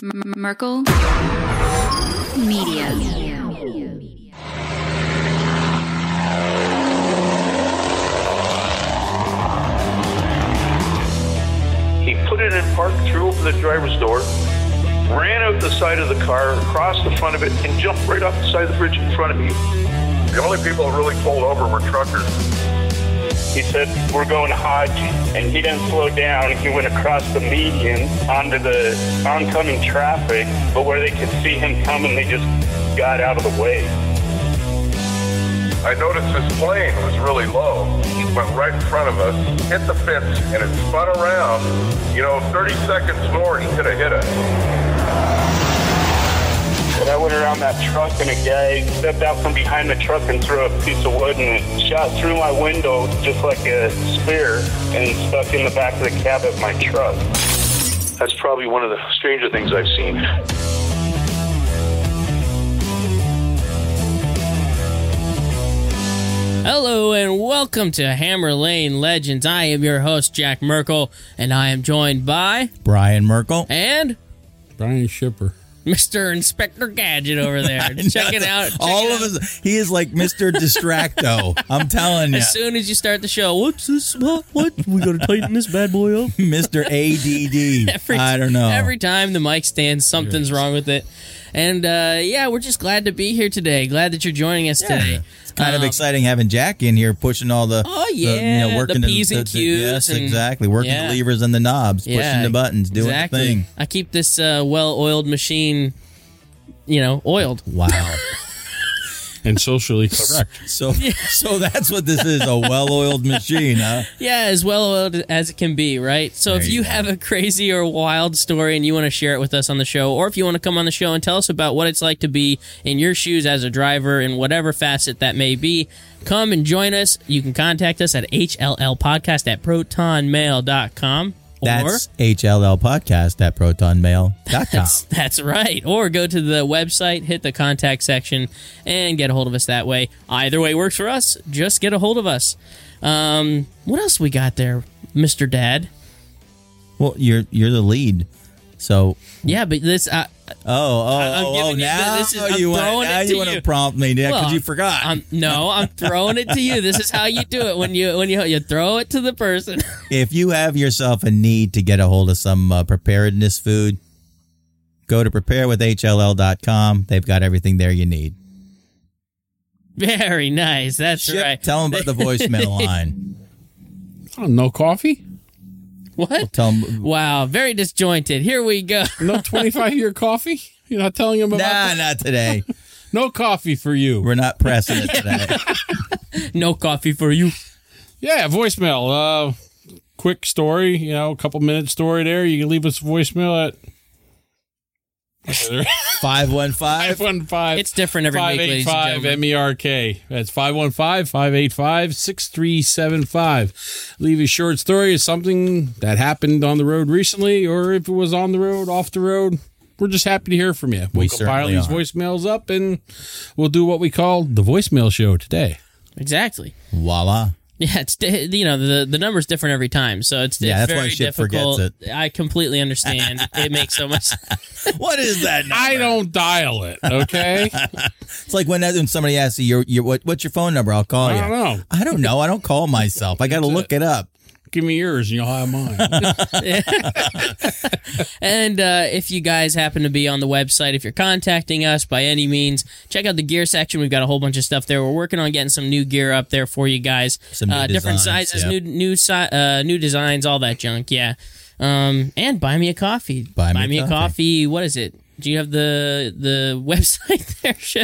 Merkel Media. He put it in park, threw open the driver's door, ran out the side of the car, across the front of it, and jumped right off the side of the bridge in front of me. The only people that really pulled over were truckers. He said, we're going Hodge, and he didn't slow down. He went across the median onto the oncoming traffic, but where they could see him coming, they just got out of the way. I noticed his plane was really low. He went right in front of us, hit the fence, and it spun around. 30 seconds more, he could have hit us. But I went around that truck, and a guy stepped out from behind the truck and threw a piece of wood, and it shot through my window just like a spear and stuck in the back of the cab of my truck. That's probably one of the stranger things I've seen. Hello and welcome to Hammer Lane Legends. I am your host, Jack Merkel, and I am joined by Brian Merkel and Brian Shipper. Mr. Inspector Gadget over there. Check it out. All of us. He is like Mr. Distracto. I'm telling you. As soon as you start the show, what's this? What? We got to tighten this bad boy up. Mr. ADD. I don't know. Every time the mic stands, something's wrong with it. And we're just glad to be here today. Glad that you're joining us today. It's kind of exciting having Jack in here pushing all the working the P's and Q's. Yes, exactly. Working the levers and the knobs, pushing the buttons, doing the thing. I keep this well-oiled machine, oiled. Wow. And socially correct. So that's what this is, a well-oiled machine, huh? Yeah, as well-oiled as it can be, right? So if you have a crazy or wild story and you want to share it with us on the show, or if you want to come on the show and tell us about what it's like to be in your shoes as a driver in whatever facet that may be, come and join us. You can contact us at hllpodcast@protonmail.com. That's hllpodcast@protonmail.com. That's right. Or go to the website, hit the contact section, and get a hold of us that way. Either way works for us. Just get a hold of us. What else we got there, Mr. Dad? Well, you're the lead, so yeah. But this. Now you want to prompt me, because you forgot. I'm throwing it to you. This is how you do it when you throw it to the person. If you have yourself a need to get a hold of some preparedness food, go to preparewithhll.com. They've got everything there you need. Very nice. That's right. Tell them about the voicemail line. Oh, no coffee? What? Well, tell them. Wow, very disjointed. Here we go. No 25-year coffee? You're not telling them about that? Nah, not today. No coffee for you. We're not pressing it today. No coffee for you. Yeah, voicemail. Quick story, a couple-minute story there. You can leave us a voicemail at 515. It's different every week, ladies and gentlemen. 585-MERK. That's 515-585-6375. Leave a short story of something that happened on the road recently, or if it was on the road, off the road. We're just happy to hear from you. We'll compile these voicemails up, and we'll do what we call the voicemail show today. Exactly. Voila. Yeah, it's the number's different every time, so it's that's very why shit difficult. Forgets it. I completely understand. It makes so much sense. What is that number? I don't dial it, okay? It's like when somebody asks you, what's your phone number? I'll call you. I don't know. I don't know. I don't call myself. I got to look it up. Give me yours and you'll have mine. And if you guys happen to be on the website, if you're contacting us by any means, check out the gear section. We've got a whole bunch of stuff there. We're working on getting some new gear up there for you guys. Some new different designs, sizes, yep. new designs, all that junk. Yeah. And buy me a coffee. Buy me a coffee. What is it? Do you have the website there, Ship?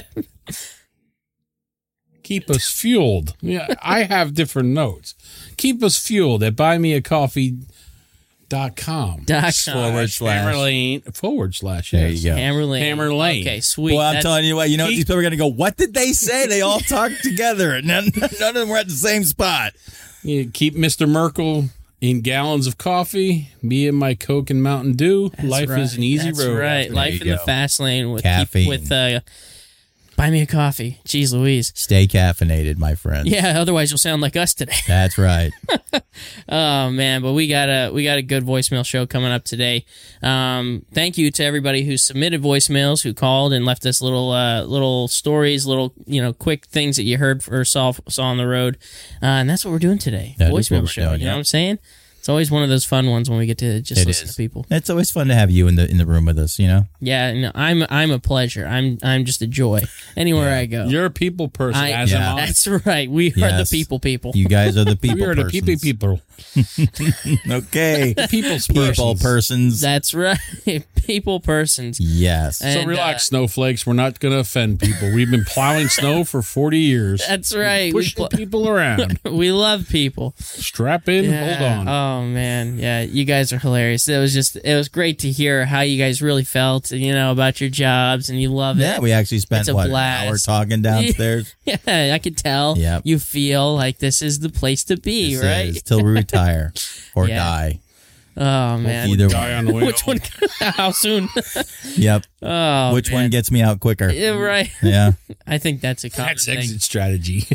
Keep us fueled. Yeah, I have different notes. Keep us fueled at buymeacoffee.com. /Hammerlane. There you go. Hammer Lane. Hammer Lane. Okay, sweet. Well, I'm telling you what, these people are going to go, what did they say? They all talked together, and none of them were at the same spot. You keep Mr. Merkel in gallons of coffee, me and my Coke and Mountain Dew. Life is an easy road. Right. Life in the fast lane with caffeine. Buy me a coffee. Jeez Louise. Stay caffeinated, my friend. Yeah, otherwise you'll sound like us today. That's right. Oh man, but we got a good voicemail show coming up today. Thank you to everybody who submitted voicemails, who called and left us little stories, little quick things that you heard or saw on the road, and that's what we're doing today. That is what voicemail we're show. doing, You know yeah. what I'm saying? It's always one of those fun ones when we get to just It listen is. to people. It's always fun to have you in the room with us, you know? Yeah, no, I'm a pleasure. I'm just a joy anywhere I go. You're a people person, as am I. That's right. We are the Yes. people. You guys are the people We are the persons. people. Okay. People's People persons. persons. That's right. People persons. Yes. So And, relax, snowflakes. We're not going to offend people. We've been plowing snow for 40 years. That's right. We Pushing people around. we love people. Strap in, hold on. Oh man, yeah, you guys are hilarious. It was great to hear how you guys really felt, about your jobs, and you love Yeah, it. we actually spent, It's a an blast. hour talking downstairs? Yeah, I could tell. Yep. You feel like this is the place to be, This right? is till we retire or Yeah. die. Oh man, Either Die one. on the way which home. one? How soon? Yep. Oh, Which man. one gets me out quicker? Yeah, right. Yeah. I think that's a common That's thing. exit strategy.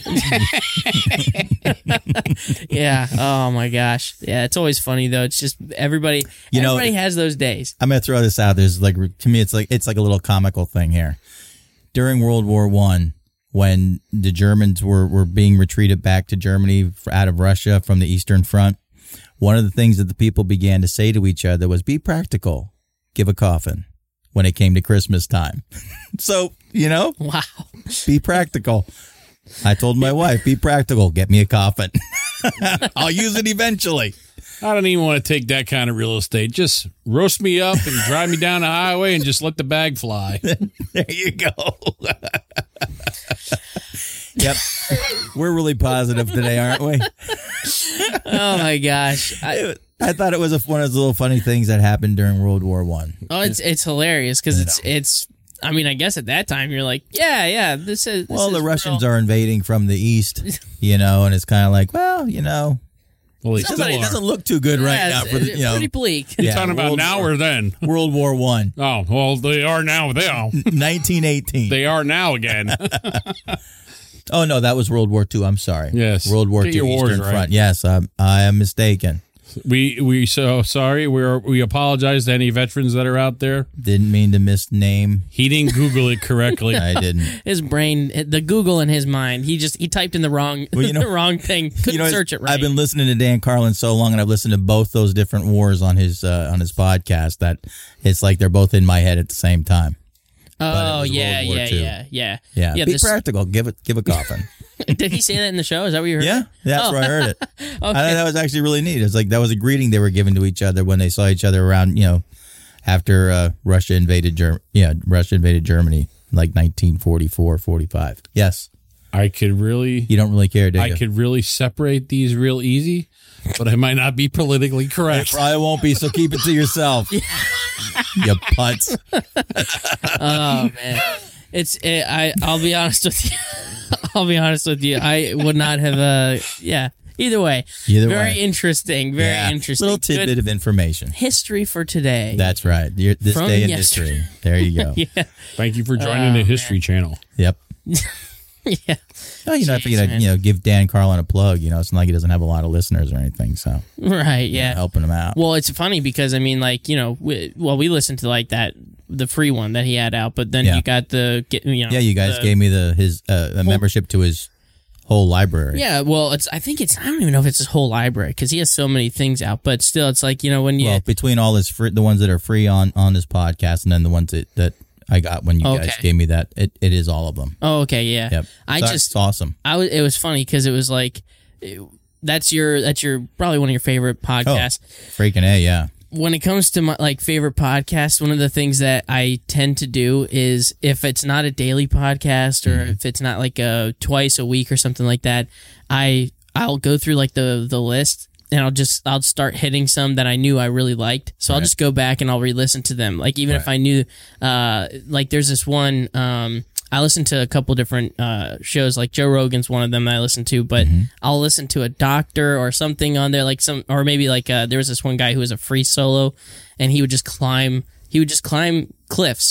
Yeah. Oh my gosh. Yeah. It's always funny though. It's just everybody. Everybody has those days. I'm gonna throw this out. There's to me, it's like a little comical thing here. During World War I, when the Germans were being retreated back to Germany out of Russia from the Eastern Front, one of the things that the people began to say to each other was, "Be practical, give a coffin." When it came to Christmas time, so Wow. be practical. I told my wife, "Be practical, get me a coffin. I'll use it eventually." I don't even want to take that kind of real estate. Just roast me up and drive me down the highway and just let the bag fly. There you go. Yep. We're really positive today, aren't we? Oh my gosh. I thought it was one of those little funny things that happened during World War I. Oh, it's hilarious because it's. I mean, I guess at that time you're like, yeah, this is. Well, the Russians are invading from the east, and it's kind of like, well, Well, they it still doesn't are. look too good right now for the, pretty bleak. Yeah, Talking about World now War- or then? World War I, Oh, well, they are now. They are. 1918. They are now again. Oh no, that was World War II. I'm sorry. Yes. World War Get II your wars Eastern right. Front. Yes, I am mistaken. We so sorry. We apologize to any veterans that are out there. Didn't mean to misname. He didn't Google it correctly. I didn't. His brain, the Google in his mind, he typed in the wrong the wrong thing. Couldn't search it right. I've been listening to Dan Carlin so long, and I've listened to both those different wars on his podcast that it's like they're both in my head at the same time. Oh was yeah, World War yeah, II. yeah. Yeah, be practical. Give a coffin. Did he say that in the show? Is that what you heard? Yeah, that's where I heard it. I Okay. thought that was actually really neat. It's like that was a greeting they were giving to each other when they saw each other around, after Russia invaded Germany, like 1944, 45. Yes, I could really. you don't really care, do you? I could really separate these real easy, but I might not be politically It correct. probably won't be, so keep it to yourself. You putz. Oh man, I'll be honest with you. I'll be honest with you. I would not have. Either way, very interesting. Very Yeah. interesting. Little tidbit Good of information. history for today. That's right. This From day in yesterday. history. There you go. yeah, Thank you for joining the History Channel. Yep. yeah. Oh, I Jeez, figured man. I'd give Dan Carlin a plug. It's not like he doesn't have a lot of listeners or anything, so Right. Yeah. helping him out. Well, it's funny because I mean, like we listened to like the free one that he had out, but then Yeah. you got Yeah, you guys gave me a membership to his whole library. Yeah, well, I don't even know if it's his whole library because he has so many things out. But still, it's like when you Well, between all his the ones that are free on this podcast, and then the ones that I got when you guys Okay. gave me that, it is all of them. oh, okay, yeah. Yep. It's awesome. It was funny because it was like that's your probably one of your favorite podcasts. Freaking A, yeah. When it comes to my favorite podcasts, one of the things that I tend to do is if it's not a daily podcast or if it's not like a twice a week or something like that, I'll go through like the list and I'll start hitting some that I knew I really liked. So I'll just go back and I'll re-listen to them. Like even if I knew, like there's this one, I listen to a couple different shows, like Joe Rogan's one of them that I listen to, but I'll listen to a doctor or something on there, or maybe there was this one guy who was a free solo, and he would just climb cliffs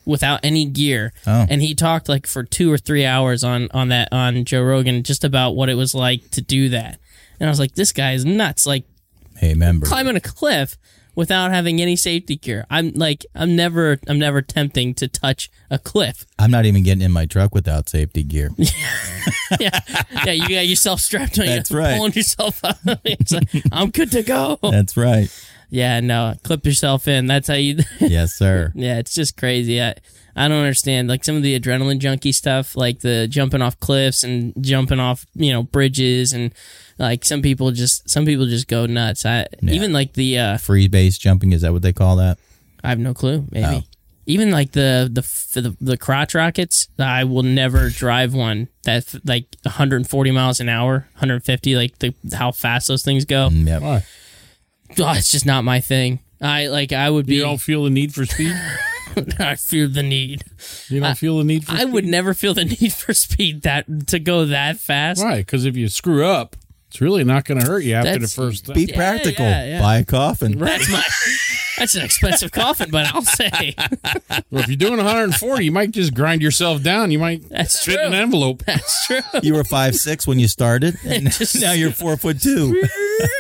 without any gear. Oh. And he talked like for 2 or 3 hours on Joe Rogan just about what it was like to do that. And I was like, this guy is nuts. Like, hey, remember climbing a cliff without having any safety gear. I'm never attempting to touch a cliff. I'm not even getting in my truck without safety gear. Yeah, you got yourself strapped on. That's You're right. Pulling yourself up. It's like, I'm good to go. That's right. Yeah, no, clip yourself in. That's how you. Yes, sir. Yeah, it's just crazy. I don't understand like some of the adrenaline junkie stuff, like the jumping off cliffs and jumping off bridges, and like some people just go nuts. Even like the Free base jumping, is that what they call that? I have no clue. Maybe. Oh. Even like the crotch rockets, I will never drive one that's like 140 miles an hour, 150, like how fast those things go. Yep. Why? Oh, it's just not my thing. I would be. You don't feel the need for speed? I feel the need. You don't feel the need for speed? I would never feel the need for speed to go that fast. Right, because if you screw up, it's really not going to hurt you after the first. Be practical. yeah. Buy a coffin. That's an expensive coffin, but I'll say. Well, if you're doing 140, you might just grind yourself down. You might That's fit true. in an envelope. That's true. You were 5'6" when you started, and now you're 4'2".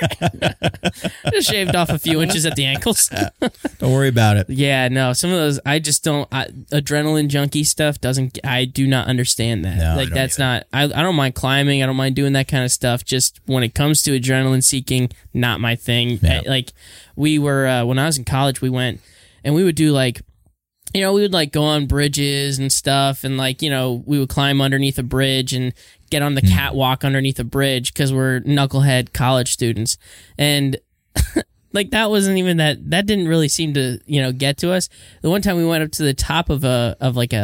Just shaved off a few inches at the ankles. Don't worry about it. Yeah, no, some of those I just don't. Adrenaline junkie stuff doesn't. I do not understand that. No, like I don't that's either. not. I don't mind climbing. I don't mind doing that kind of stuff. Just when it comes to adrenaline seeking, not my thing. Yeah. Like we were when I was in college, we went and we would do like. We would like go on bridges and stuff, and like we would climb underneath a bridge and get on the catwalk underneath a bridge because we're knucklehead college students, and like that wasn't even that didn't really seem to get to us. The one time we went up to the top of one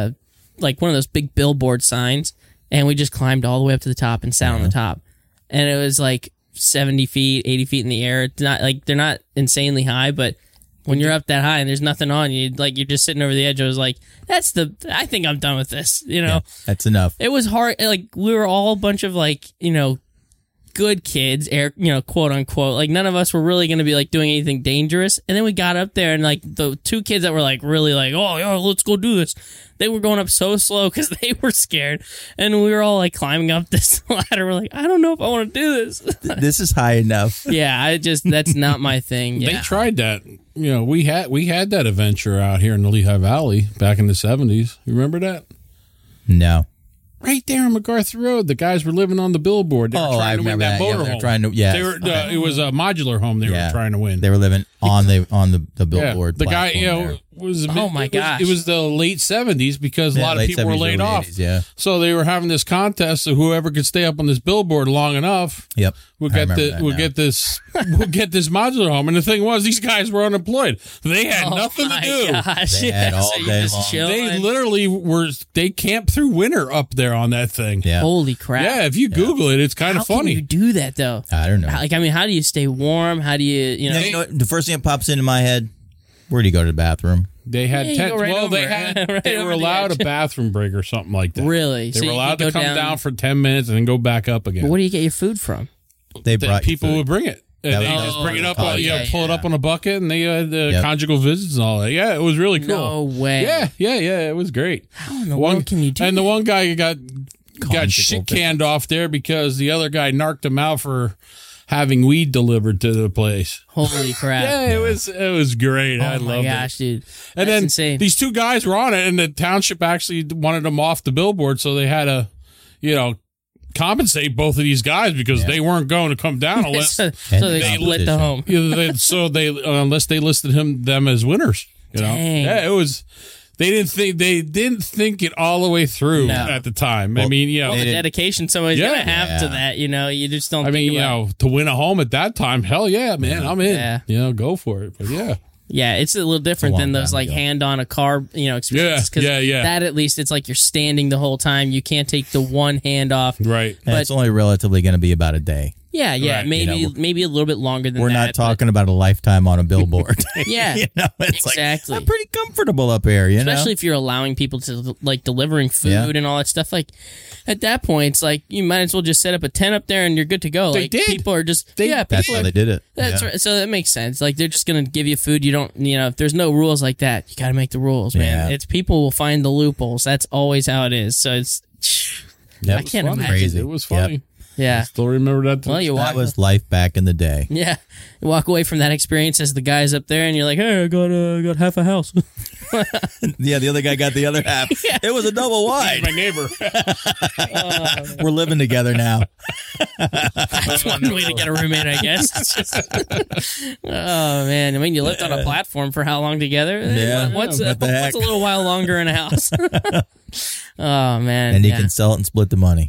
of those big billboard signs, and we just climbed all the way up to the top and sat on the top, and it was like 70 feet, 80 feet in the air. It's not like they're not insanely high, but when you're up that high and there's nothing on you, like you're just sitting over the edge, I was like, I think I'm done with this, Yeah, that's enough. It was hard. Like we were all a bunch of like, good kids, quote unquote. Like none of us were really going to be like doing anything dangerous. And then we got up there and like the two kids that were like really like, oh, yo, let's go do this. They were going up so slow because they were scared. And we were all like climbing up this ladder. We're like, I don't know if I want to do this. This is high enough. Yeah, that's not my thing. Yeah. They tried that. We had that adventure out here in the Lehigh Valley back in the 70s. You remember that? No. Right there on MacArthur Road, the guys were living on the billboard. They were trying I to win remember that that. Yeah, motor they were home. trying to. Yeah, They were. It was a modular home. They were trying to win. They were living on the billboard. The guy, platform there. was. Oh my gosh! It was the late 70s because a lot of late people were 70s, laid early off. 80s, yeah. So they were having this contest of whoever could stay up on this billboard long enough. Yep. We'll I get remember the that we'll now. get this we'll get this modular home. And the thing was, these guys were unemployed. They had nothing to do. Gosh. They had all So you're day just long. chilling. They literally they camped through winter up there on that thing. Yeah. Holy crap! Yeah, if you Google it, it's kind How of funny. can you do that though? I don't know. How do you stay warm? How do you You know what, the first thing that pops into my head, where do you go to the bathroom? They had Yeah, you 10. go right Well, over they it. had. Right They over were the allowed edge. a bathroom break or something like that. Really? They So were you allowed could to go come down for 10 minutes and then go back up again. But where do you get your food from? They That brought you people food. would bring it. And That they was- just bring it up, Oh, yeah, pull it up on a bucket, and they had Yep. conjugal visits and all that. Yeah, it was really cool. No way. Yeah, it was great. How in the world can you do And that? the one guy got Conjugal shit canned off there because the other guy narked him out for having weed delivered to the place. Holy crap! Yeah, it was great. I Oh my loved gosh, it. dude! And That's then insane. these two guys were on it, and the township actually wanted them off the billboard, so they had to, compensate both of these guys because they weren't going to come down unless so they split the home. unless they listed them as winners. Dang. Yeah, it was. They didn't think it all the way through No. at the time. I mean, Well, the dedication somebody's Yeah. gonna have to that, you just don't. I mean, think about to win a home at that time, hell yeah, man, I'm in. Yeah. Go for it. But yeah. Yeah, it's a little different long than those time like ago. hand on a car, experiences. 'Cause yeah. That at least it's like you're standing the whole time. You can't take the one hand off. Right. And it's only relatively going to be about a day. Yeah, Right. maybe a little bit longer than We're that. not talking about a lifetime on a billboard. Yeah, It's exactly. like, I'm pretty comfortable up here, Especially if you're allowing people to like delivering food and all that stuff. Like at that point, it's like you might as well just set up a tent up there and you're good to go. They like did. People are just That's how they did it. That's right. So that makes sense. Like they're just gonna give you food. You don't, if there's no rules like that, you got to make the rules, man. Yeah. It's people will find the loopholes. That's always how it is. So it's. Yep. I can't Funny. imagine. Crazy. It was funny. Yep. Yeah. Still remember that. Well, you That walk. was life back in the day. Yeah, you walk away from that experience as the guy's up there, and you're like, "Hey, I got half a house." Yeah, the other guy got the other half. It was a double wide. my neighbor. We're living together now. That's one way to get a roommate, I guess. It's just- oh man, I mean, you lived on a platform for how long together? Yeah, what's what the heck? a little while longer in a house? Oh man, And you yeah. can sell it and split the money.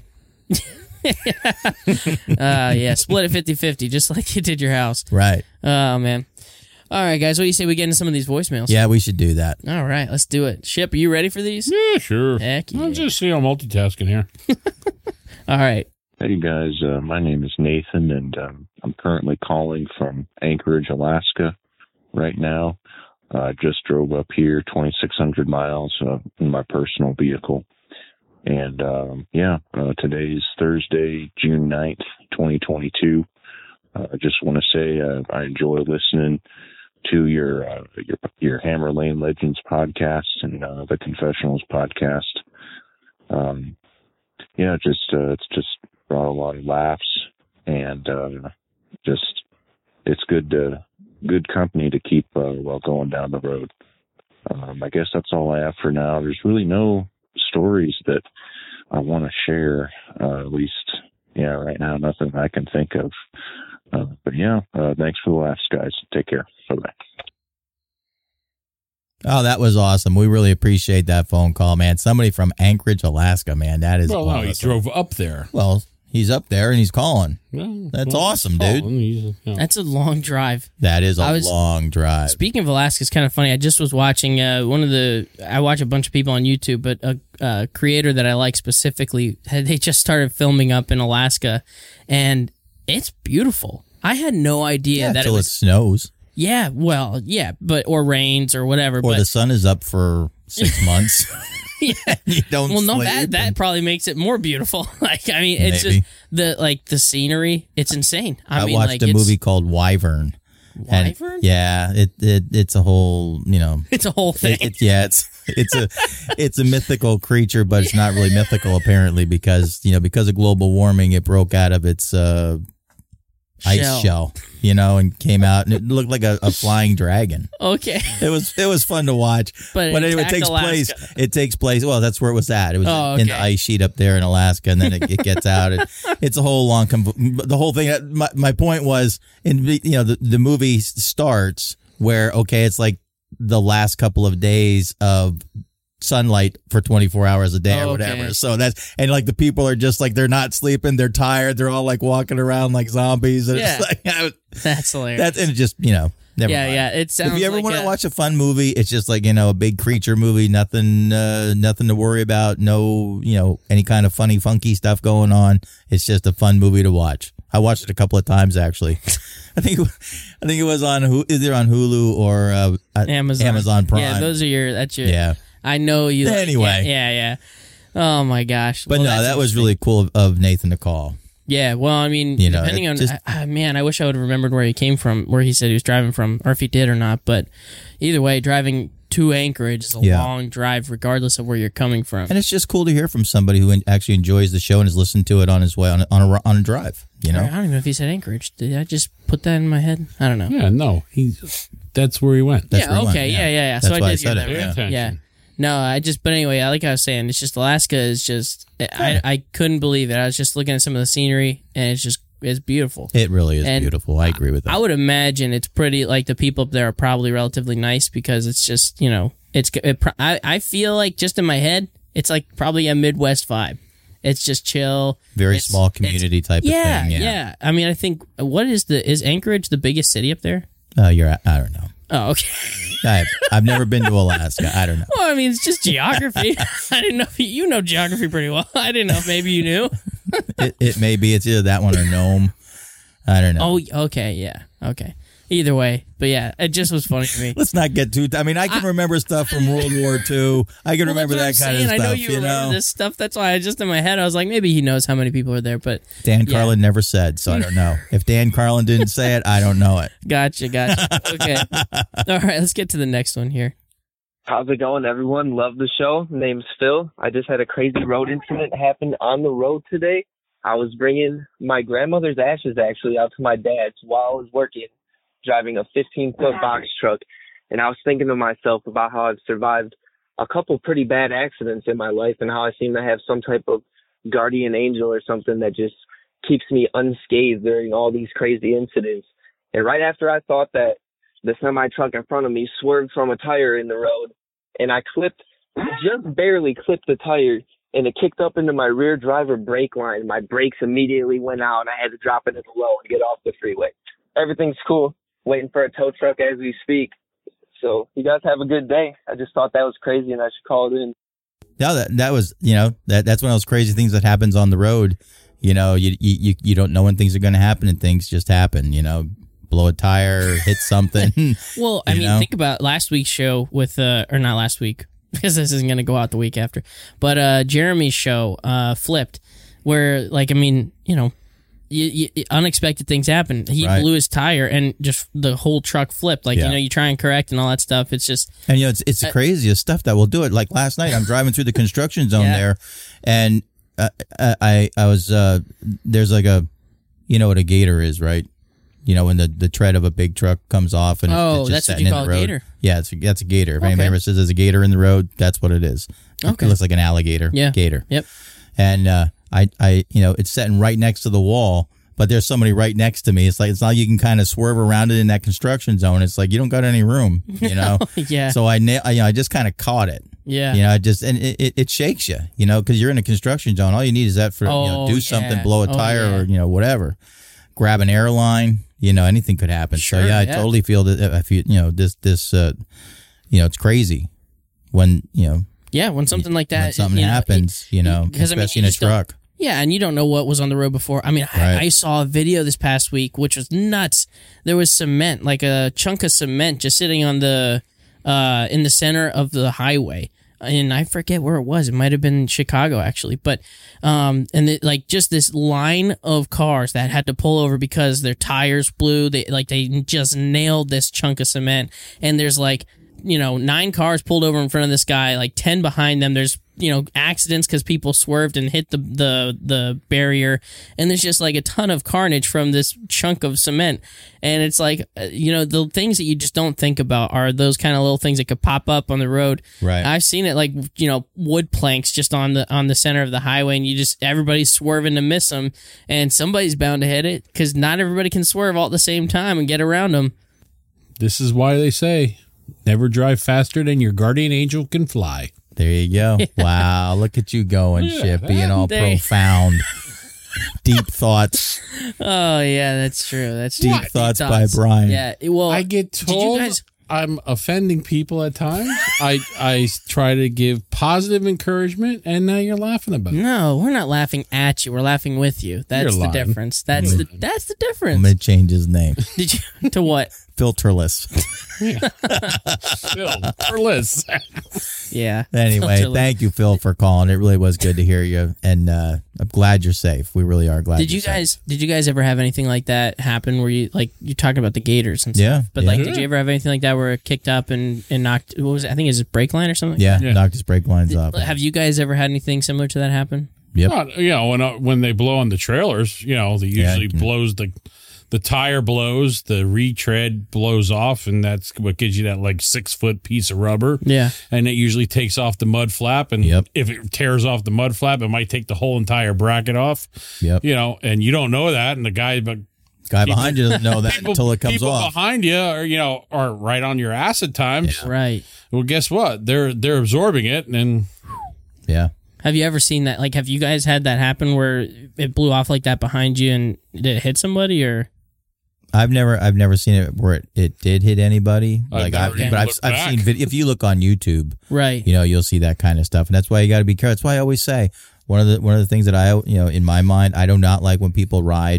Yeah, split it 50-50, just like you did your house. Right. Oh man. All right, guys, what do you say we get into some of these voicemails? Yeah, we should do that. All right, let's do it. Ship, are you ready for these? Yeah, sure. Heck yeah. I'll just see I'm multitasking here. All right. Hey guys, my name is Nathan, and I'm currently calling from Anchorage, Alaska right now. I just drove up here 2,600 miles in my personal vehicle. And today's Thursday, June 9th, 2022. I just want to say I enjoy listening to your Hammer Lane Legends podcast and the Confessionals podcast. It's just brought a lot of laughs, and it's good company to keep while going down the road. I guess that's all I have for now. There's really no stories that I want to share, at least, right now, nothing I can think of. Thanks for the laughs, guys. Take care. Bye-bye. Oh, that was awesome. We really appreciate that phone call, man. Somebody from Anchorage, Alaska, man. That is Well, no, awesome. he drove up there. Well, he's up there and he's calling. Well, That's awesome, dude. That's a long drive. That is a long drive. Speaking of Alaska, it's kind of funny. I just was watching I watch a bunch of people on YouTube, but a creator that I like specifically, they just started filming up in Alaska, and it's beautiful. I had no idea that until it snows. Yeah, well, yeah, or rains or whatever. Or but the sun is up for 6 months. yeah. You don't Well, no, sleep that probably makes it more beautiful. Like, I mean, it's Maybe. just the scenery. It's insane. I mean, watched a movie called Wyvern. And, Wyvern? yeah, it's a whole, It's a whole thing. It's a mythical creature, but it's not really mythical apparently because of global warming, it broke out of its ice shell, and came out, and it looked like a flying dragon. Okay. It was fun to watch. But anyway, it takes place. Well, that's where it was at. It was in the ice sheet up there in Alaska, and then it gets out. It's a whole long. The whole thing. My point was, the movie starts where it's like the last couple of days of sunlight for 24 hours a day or whatever. So the people are just like, they're not sleeping, they're tired, they're all like walking around like zombies, and it's like, that's hilarious. and it just never mind. It sounds if you ever like want to watch a fun movie, it's just like a big creature movie, nothing to worry about, no any kind of funny funky stuff going on. It's just a fun movie to watch. I watched it a couple of times actually. I think it was on either on Hulu or Amazon Prime. Yeah, that's your yeah. I know you. Anyway. Yeah. Oh my gosh. But that was really cool of Nathan to call. Yeah, well, I mean, depending on, I wish I would have remembered where he came from, where he said he was driving from, or if he did or not. But either way, driving to Anchorage is a long drive, regardless of where you're coming from. And it's just cool to hear from somebody who actually enjoys the show and has listened to it on his way on a drive. I don't even know if he said Anchorage. Did I just put that in my head? I don't know. Yeah, no, that's where he went. That's where he went, yeah. That's So why I did said hear it. that. Yeah. No, but anyway, like I was saying, it's just Alaska is just, I couldn't believe it. I was just looking at some of the scenery, and it's beautiful. It really is beautiful. I agree with that. I would imagine it's pretty, like the people up there are probably relatively nice because it's just, I feel like just in my head, it's like probably a Midwest vibe. It's just chill. Very small community type of thing. Yeah. I mean, I think, is Anchorage the biggest city up there? I don't know. Oh, okay. I've never been to Alaska. I don't know. Well, I mean, it's just geography. I didn't know if you know geography pretty well. I didn't know if maybe you knew. It may be. It's either that one or Nome. I don't know. Oh, okay, yeah, okay. Either way, but yeah, it just was funny to me. Let's not get too. I mean, I can remember stuff from World War II. I can remember that kind of stuff. I know you remember this stuff. That's why I just in my head I was like, maybe he knows how many people are there. But Dan Carlin never said, so I don't know. If Dan Carlin didn't say it, I don't know it. Gotcha. Okay. All right, let's get to the next one here. How's it going, everyone? Love the show. Name's Phil. I just had a crazy road incident happen on the road today. I was bringing my grandmother's ashes actually out to my dad's while I was working, driving a 15-foot box truck, and I was thinking to myself about how I've survived a couple pretty bad accidents in my life and how I seem to have some type of guardian angel or something that just keeps me unscathed during all these crazy incidents. And right after I thought that, the semi-truck in front of me swerved from a tire in the road, and I just barely clipped the tire, and it kicked up into my rear driver brake line. My brakes immediately went out, and I had to drop it in the low and get off the freeway. Everything's cool. Waiting for a tow truck as we speak. So you guys have a good day. I just thought that was crazy and I should call it in. No, that was, that's one of those crazy things that happens on the road. You don't know when things are going to happen and things just happen, blow a tire, hit something. Well, I mean, think about last week's show with, or not last week, because this isn't going to go out the week after, but Jeremy's show, Flipped, where unexpected things happen. He blew his tire and just the whole truck flipped. You try and correct and all that stuff. It's just it's the craziest stuff that will do it. Like last night, I'm driving through the construction zone there, and I was there's like a, what a gator is, right? When the tread of a big truck comes off and it's just that's setting what you in call the road. A gator. Yeah, that's a gator. If anybody ever says there's a gator in the road, that's what it is. Okay, it looks like an alligator. Yeah, gator. Yep. And it's sitting right next to the wall, but there's somebody right next to me. It's not like you can kind of swerve around it in that construction zone. It's like you don't got any room, Yeah. So I just kind of caught it. Yeah. It shakes you, because you're in a construction zone. All you need is that for do something, blow a tire or whatever, grab an airline. Anything could happen. Sure, so I totally feel that if it's crazy when when something like that, when something happens, especially in a truck. Yeah, and you don't know what was on the road before. I mean, I saw a video this past week, which was nuts. There was cement, like a chunk of cement just sitting on the in the center of the highway. And I forget where it was. It might have been Chicago, actually. But just this line of cars that had to pull over because their tires blew. They just nailed this chunk of cement. And there's 9 cars pulled over in front of this guy, 10 behind them. There's accidents because people swerved and hit the barrier, and there's just a ton of carnage from this chunk of cement. And it's the things that you just don't think about are those kind of little things that could pop up on the road. Right. I've seen it wood planks just on the center of the highway, and everybody's swerving to miss them, and somebody's bound to hit it because not everybody can swerve all at the same time and get around them. This is why they say never drive faster than your guardian angel can fly. There you go. Wow, look at you going, Chip, being all profound. Deep thoughts. Oh, yeah, that's true. That's deep thoughts by Brian. Yeah, well, I get told I'm offending people at times. I try to give positive encouragement, and now you're laughing about it. No, we're not laughing at you. We're laughing with you. That's the difference. That's the difference. I'm going to change his name. Did you? To what? Filterless. Filterless. Yeah. Anyway, thank you, Phil, for calling. It really was good to hear you, and I'm glad you're safe. We really are glad. Did you guys ever have anything like that happen where you're talking about the gators and stuff? Yeah. But did you ever have anything like that where it kicked up and knocked? What was it? I think it was his brake line or something. Yeah, knocked his brake lines off. Have you guys ever had anything similar to that happen? Yep. When they blow on the trailers, they usually blows the tire blows, the retread blows off, and that's what gives you that 6-foot piece of rubber. Yeah. And it usually takes off the mud flap, and if it tears off the mud flap, it might take the whole entire bracket off. Yep. And you don't know that, and the guy behind you doesn't know that until it comes off. People behind you are right on your ass at times. Yeah. Right. Well, guess what? They're absorbing it, and yeah. Have you ever seen that? Have you guys had that happen where it blew off like that behind you and did it hit somebody or? I've never seen it where it did hit anybody. I've seen if you look on YouTube, right? You'll see that kind of stuff, and that's why you got to be careful. That's why I always say one of the things that I in my mind, I do not like when people ride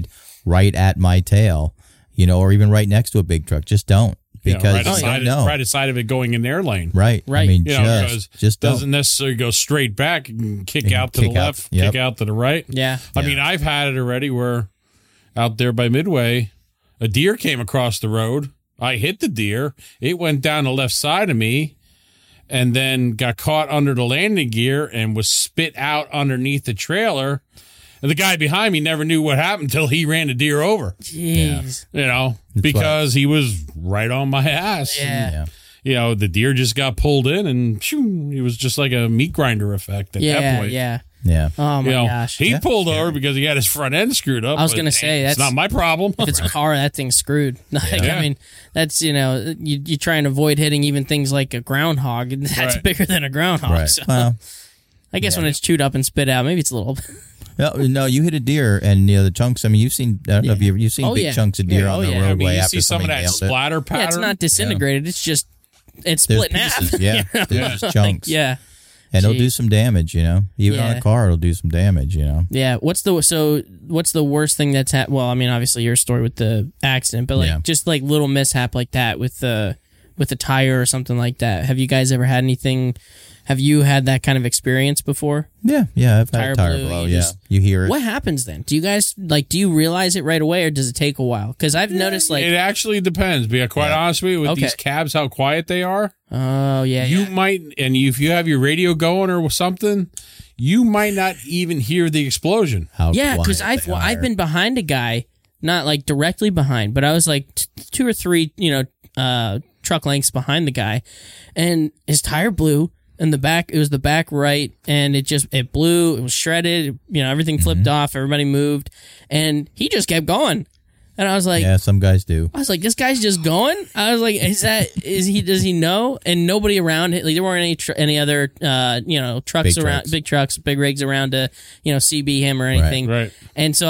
right at my tail, or even right next to a big truck. Just don't. Because right aside of it going in their lane. Right. I mean, just doesn't necessarily go straight back and kick out to the left, kick out to the right. Yeah. I mean, I've had it already where out there by Midway, a deer came across the road. I hit the deer. It went down the left side of me and then got caught under the landing gear and was spit out underneath the trailer. And the guy behind me never knew what happened until he ran the deer over. Jeez. Because he was right on my ass. Yeah. And, the deer just got pulled in and it was just like a meat grinder effect at that point. Yeah. Oh, my gosh. He pulled over because he had his front end screwed up. I was going to say, that's not my problem. If it's a car, that thing's screwed. I mean, that's, you try and avoid hitting even things like a groundhog. That's bigger than a groundhog. Right. So. Well, I guess when it's chewed up and spit out, maybe it's a little... No, you hit a deer, and the chunks. I mean, you've seen. I don't know if you've seen big chunks of deer on the roadway. I mean, you after see some of that splatter pattern. Yeah, it's not disintegrated. It's just split in half. Yeah, there's just chunks. Yeah, and it'll do some damage. Even on a car, it'll do some damage. Yeah. What's the worst thing that's happened? Well, I mean, obviously your story with the accident, but just like little mishap like that with the tire or something like that. Have you guys ever had anything? Have you had that kind of experience before? Yeah, I've had a tire blow. You hear it. What happens then? Do you guys do you realize it right away, or does it take a while? Because I've noticed it actually depends. Be quite honest with you, with these cabs, how quiet they are. Oh yeah, you might, and if you have your radio going or something, you might not even hear the explosion. Because I've been behind a guy, not like directly behind, but I was like 2 or 3 truck lengths behind the guy, and his tire blew. In the back, it was the back right, and it blew, it was shredded, everything flipped off, everybody moved, and he just kept going. And I was like, yeah, some guys do. I was like, this guy's just going? I was like, does he know? And nobody around, like, there weren't any other, trucks around, big trucks, big rigs around to, CB him or anything. Right. And so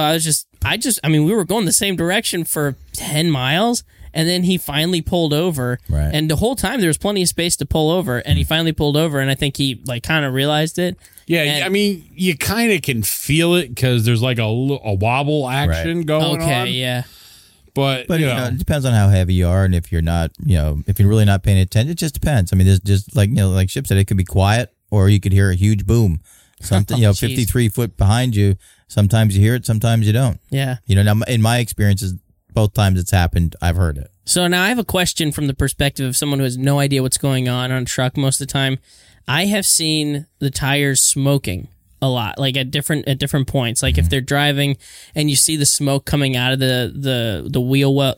we were going the same direction for 10 miles. And then he finally pulled over, and the whole time there was plenty of space to pull over, and he finally pulled over, and I think he kind of realized it. Yeah, I mean, you kind of can feel it because there's like a wobble action going on. Okay, yeah. But it depends on how heavy you are, and if you're not, if you're really not paying attention, it just depends. I mean, there's just like Chip said, it could be quiet, or you could hear a huge boom. Something, 53 foot behind you. Sometimes you hear it, sometimes you don't. Yeah. Now in my experiences, both times it's happened, I've heard it. So now I have a question from the perspective of someone who has no idea what's going on a truck most of the time. I have seen the tires smoking a lot, like at different points. Like if they're driving and you see the smoke coming out of the wheel well,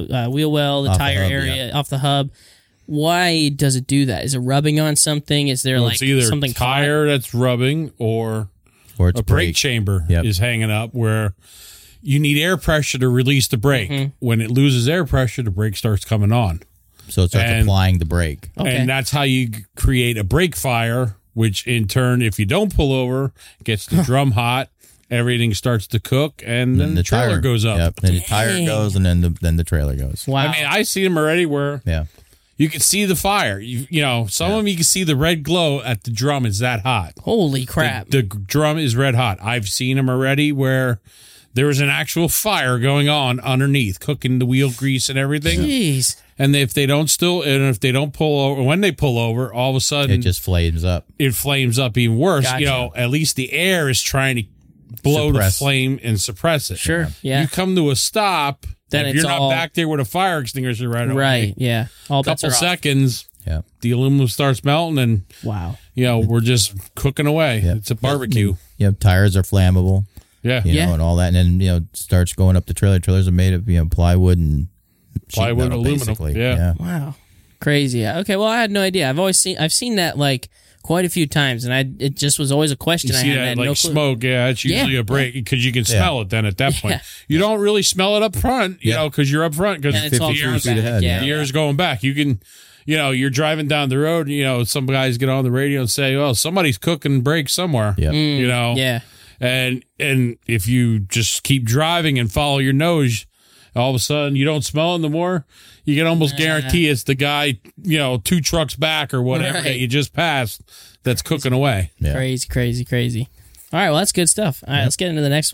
the tire area off the hub. Why does it do that? Is it rubbing on something? Is there it's either something tire that's rubbing or it's a brake chamber is hanging up where you need air pressure to release the brake. Mm-hmm. When it loses air pressure, the brake starts coming on. So it starts applying the brake. Okay. And that's how you create a brake fire, which in turn, if you don't pull over, gets the drum hot, everything starts to cook, and then the trailer goes up. Yep. Then the tire goes, and then the trailer goes. Wow. I mean, I see them already where you can see the fire. Some of them you can see the red glow at the drum. It's that hot. Holy crap. The drum is red hot. I've seen them already where there was an actual fire going on underneath, cooking the wheel grease and everything. Jeez. And if they don't pull over, when they pull over, all of a sudden it just flames up. It flames up even worse. Gotcha. At least the air is trying to blow the flame and suppress it. Sure. Yeah. You come to a stop, then if you're not back there with a fire extinguisher right away. Right. Yeah. A couple seconds. Yeah. The aluminum starts melting, and we're just cooking away. Yeah. It's a barbecue. Tires are flammable. Yeah. And all that. And then, starts going up the trailer. Trailers are made of, plywood and aluminum. Basically. Yeah. Wow. Crazy. Yeah. Okay. Well, I had no idea. I've seen that like quite a few times, and it just was always a question. You see I had like no clue. smoke. Yeah. It's usually a break because you can smell it then at that point. You don't really smell it up front, because you're up front because the air is going back. You can, you're driving down the road, some guys get on the radio and say, well, somebody's cooking brakes somewhere, Yeah. And if you just keep driving and follow your nose, all of a sudden you don't smell it no more. You can almost guarantee it's the guy, 2 trucks back or whatever that you just passed that's cooking away. Yeah. Crazy. All right, well, that's good stuff. All right, let's get into the next one then.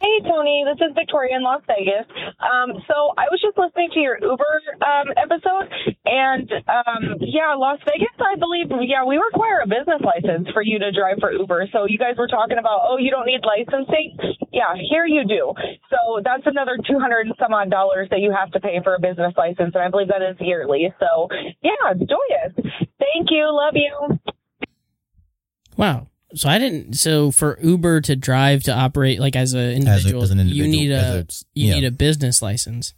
Hey, Tony, this is Victoria in Las Vegas. So I was just listening to your Uber episode, and Las Vegas, I believe, we require a business license for you to drive for Uber. So you guys were talking about, you don't need licensing. Yeah, here you do. So that's another $200 and some odd that you have to pay for a business license, and I believe that is yearly. So, yeah, joyous. Thank you. Love you. Wow. So for Uber to drive to operate like as an individual, you need a business license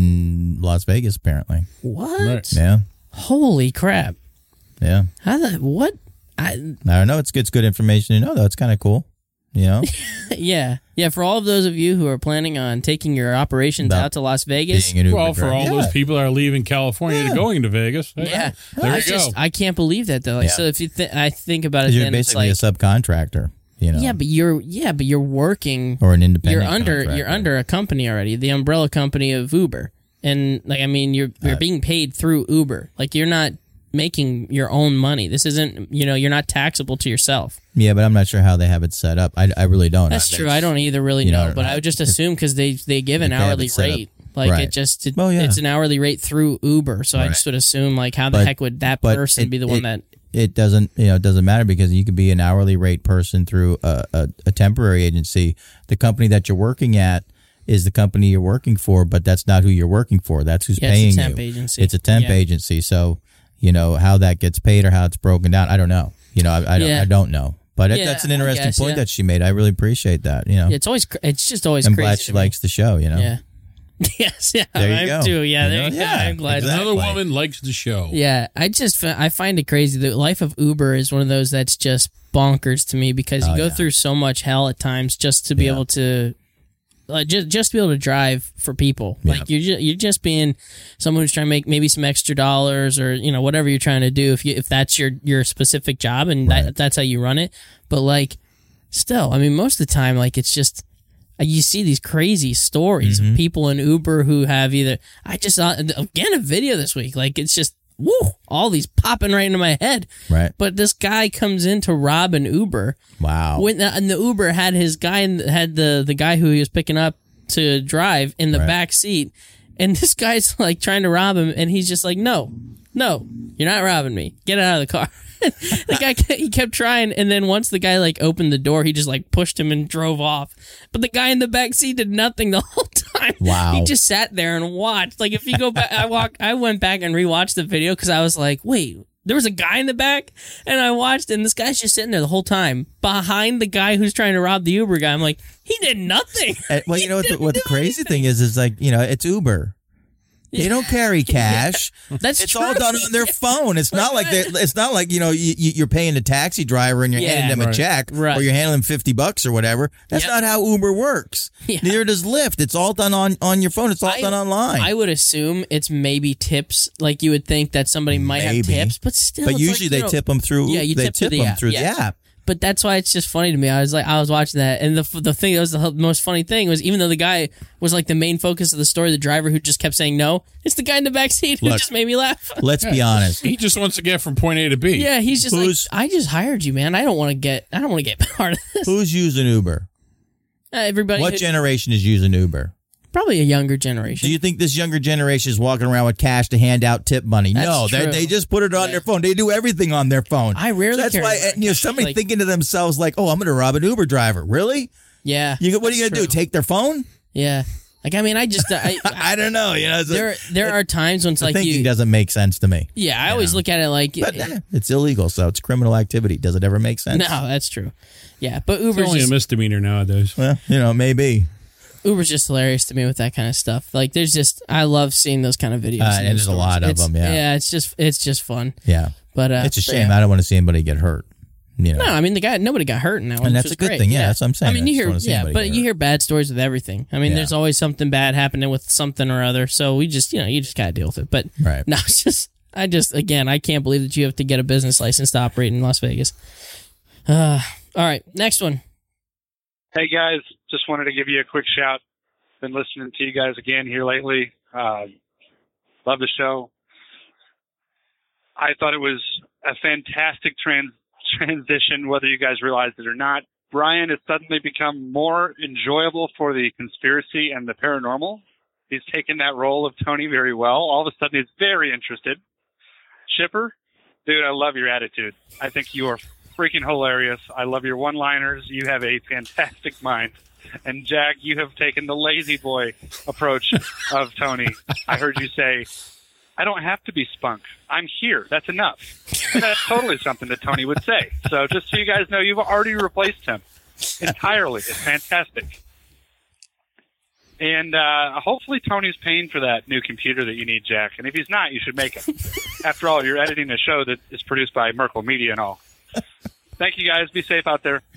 in Las Vegas, apparently. What? Right. Yeah. Holy crap. Yeah. What? I don't know. It's good information to know, though. It's kind of cool. You know? Yeah. For all of those of you who are planning on taking your operations out to Las Vegas. For all those people that are leaving California to going to Vegas. Yeah. There you go. I can't believe that, though. So if you I think about it, you're then basically it's a subcontractor. You know? Yeah, but you're working or an independent. You're under a company already, the umbrella company of Uber, and you're being paid through Uber. Like you're not making your own money. This isn't, you're not taxable to yourself. Yeah, but I'm not sure how they have it set up. I really don't. That's true. I don't either really know, but I would just assume because they give an hourly rate. Like it's an hourly rate through Uber. So I just would assume how the heck would that person be the one that... It doesn't matter because you could be an hourly rate person through a temporary agency. The company that you're working at is the company you're working for, but that's not who you're working for. That's who's paying it's a temp you. Agency. It's a temp agency. So, how that gets paid or how it's broken down, I don't know. I don't know. But that's an interesting point that she made. I really appreciate that. It's just always. I'm crazy glad she likes the show. Yeah. Yes, yeah, there you go. Too. Yeah, there you go. I'm glad another woman likes the show. Yeah, I find it crazy. The life of Uber is one of those that's just bonkers to me because you go through so much hell at times just to be able to. Just to be able to drive for people, like you're just being someone who's trying to make maybe some extra dollars or whatever you're trying to do if that's your specific job and that's how you run it. But still, I mean, most of the time, it's just you see these crazy stories of people in Uber who have either. I just saw again a video this week. It's just all these popping right into my head. Right. But this guy comes in to rob an Uber. Wow. And the Uber had his guy had the guy who he was picking up to drive in the back seat, and this guy's trying to rob him, and he's just like, no, you're not robbing me. Get out of the car. The guy, he kept trying, and then once the guy opened the door, he just pushed him and drove off. But the guy in the back seat did nothing the whole time. Wow. He just sat there and watched. If you go back, I went back and rewatched the video because I was like, wait, there was a guy in the back, and I watched, and this guy's just sitting there the whole time behind the guy who's trying to rob the Uber guy. I'm like, he did nothing. Well, what the crazy thing is it's Uber. They don't carry cash. That's it's true. all done on their phone. It's not like you're paying a taxi driver and you're handing them a check or you're handing them $50 or whatever. That's not how Uber works. Yeah. Neither does Lyft. It's all done on your phone. It's all done online. I would assume it's maybe tips. You would think that somebody might have tips, but still. But usually they tip them through. Yeah, you tip them through the app. But that's why it's just funny to me. I was watching that, and the thing that was the most funny thing was even though the guy was the main focus of the story, the driver who just kept saying no, it's the guy in the back seat who just made me laugh. Let's be honest. He just wants to get from point A to B. Yeah, he's just I just hired you, man. I don't want to get part of this. Who's using Uber? Everybody. What generation is using Uber? Probably a younger generation. Do you think this younger generation is walking around with cash to hand out tip money? No, they just put it on their phone. They do everything on their phone. I rarely. That's why somebody thinking to themselves "Oh, I'm going to rob an Uber driver." Really? Yeah. What are you going to do? Take their phone? Yeah. I don't know. There are times when it's thinking doesn't make sense to me. Yeah, I always look at it but it's illegal, so it's criminal activity. Does it ever make sense? No, that's true. Yeah, but Uber's only a misdemeanor nowadays. Well, maybe. Uber's just hilarious to me with that kind of stuff. I love seeing those kind of videos. And there's a lot of them. Yeah. Yeah, it's just fun. Yeah, but it's a shame. I don't want to see anybody get hurt. No, I mean nobody got hurt in that one, and that's a good great. thing. Yeah, that's what I'm saying. I mean, you hear bad stories with everything. I mean, there's always something bad happening with something or other. So we just, you just gotta deal with it. But no, it's just, again, I can't believe that you have to get a business license to operate in Las Vegas. All right, next one. Hey guys, just wanted to give you a quick shout. Been listening to you guys again here lately. Love the show. I thought it was a fantastic transition, whether you guys realized it or not, Brian has suddenly become more enjoyable for the conspiracy and the paranormal. He's taken that role of Tony very well. All of a sudden, he's very interested. Shipper, dude, I love your attitude. I think you are freaking hilarious. I love your one-liners. You have a fantastic mind. And Jack, you have taken the lazy boy approach of Tony. I heard you say, I don't have to be spunk. I'm here. That's enough. And that's totally something that Tony would say. So just so you guys know, you've already replaced him entirely. It's fantastic. And hopefully Tony's paying for that new computer that you need, Jack. And if he's not, you should make it. After all, you're editing a show that is produced by Merkle Media and all. Thank you, guys. Be safe out there.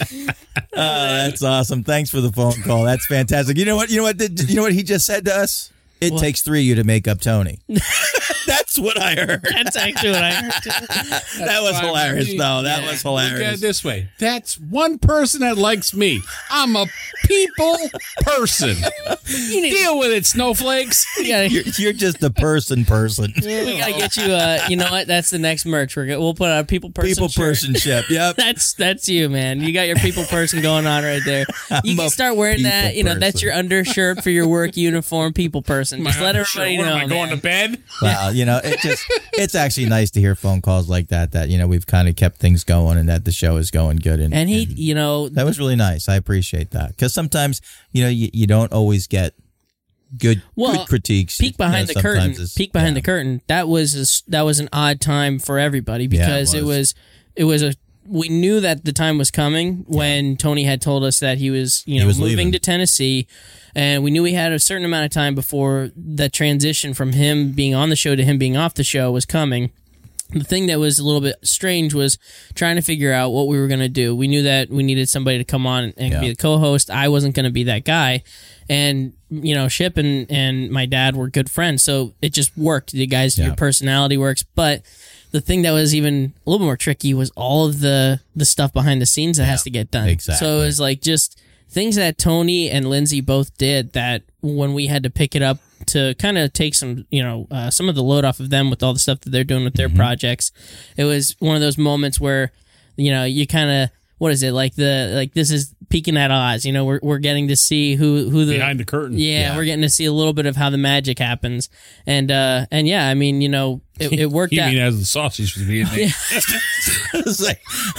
That's awesome. Thanks for the phone call. That's fantastic. You know what he just said to us? It takes 3 of you to make up Tony. That's what I heard. That's actually what I heard. That was hilarious, though. That was hilarious. Look at it this way. That's one person that likes me. I'm a people person. Deal with it, snowflakes. You're just a person. We gotta get you. You know what? That's the next merch. We'll put a people person. Personship. Yep. That's you, man. You got your people person going on right there. You can start wearing that. You know, that's your undershirt for your work uniform. People person. Just let everybody know. Am I going to bed? Well, you know, it's actually nice to hear phone calls like that. You know, we've kind of kept things going and that the show is going good. And he, you know, that was really nice. I appreciate that because sometimes you know you don't always get good critiques. Peek behind the curtain. Peek behind the curtain. That was an odd time for everybody because it was we knew that the time was coming when Tony had told us that he was moving leaving to Tennessee, and we knew we had a certain amount of time before the transition from him being on the show to him being off the show was coming. The thing that was a little bit strange was trying to figure out what we were going to do. We knew that we needed somebody to come on and be the co-host. I wasn't going to be that guy. And, you know, Ship and my dad were good friends, so it just worked. You guys, your personality works. But the thing that was even a little more tricky was all of the stuff behind the scenes that has to get done. Exactly. So it was like just things that Tony and Lindsay both did that when we had to pick it up to kind of take some, some of the load off of them with all the stuff that they're doing with their projects. It was one of those moments where, you kind of, what is it like this is peeking at Oz. We're getting to see who the behind the curtain. Yeah, we're getting to see a little bit of how the magic happens, and yeah, I mean, it worked out. You mean as the sausage was being made? I was like,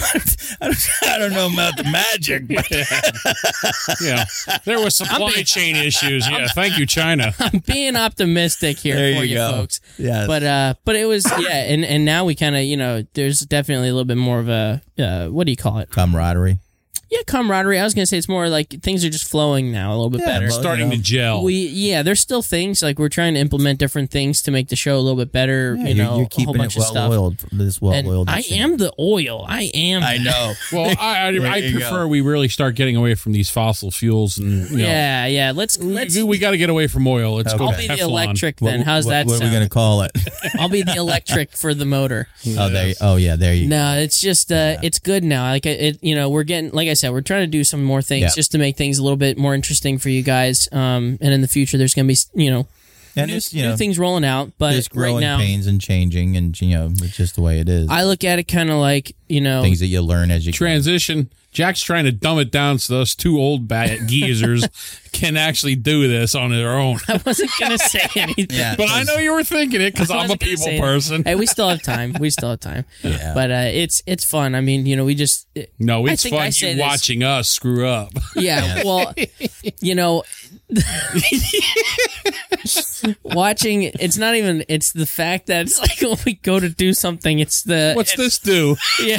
I don't know about the magic. But yeah, there was supply chain issues. Yeah, thank you, China. I'm being optimistic here there for you folks. Yeah, but it was and now we kind of there's definitely a little bit more of a what do you call it? Camaraderie. Yeah, camaraderie. I was gonna say it's more like things are just flowing now a little bit better. Starting to gel. There's still things like we're trying to implement different things to make the show a little bit better. You're keeping a whole bunch it well-oiled. This well-oiled. I am the oil. I am. I know. Well, I prefer we really start getting away from these fossil fuels and yeah. Let's we got to get away from oil. Let's go. I'll be the electric then. How's that? What are we gonna call it? I'll be the electric for the motor. There you go. No, it's just it's good now. Like we're getting, like I said, we're trying to do some more things just to make things a little bit more interesting for you guys. And in the future, there's going to be new things rolling out. But there's growing right now, pains and changing, and it's just the way it is. I look at it kind of like things that you learn as you transition. Jack's trying to dumb it down so those two old geezers can actually do this on their own. I wasn't going to say anything. But I know you were thinking it because I'm a people person. Hey, we still have time. Yeah. But it's fun. I mean, we just... No, it's fun you watching us screw up. Yeah, well, watching, it's not even... It's the fact that it's like when we go to do something, it's the... What's this do? Yeah.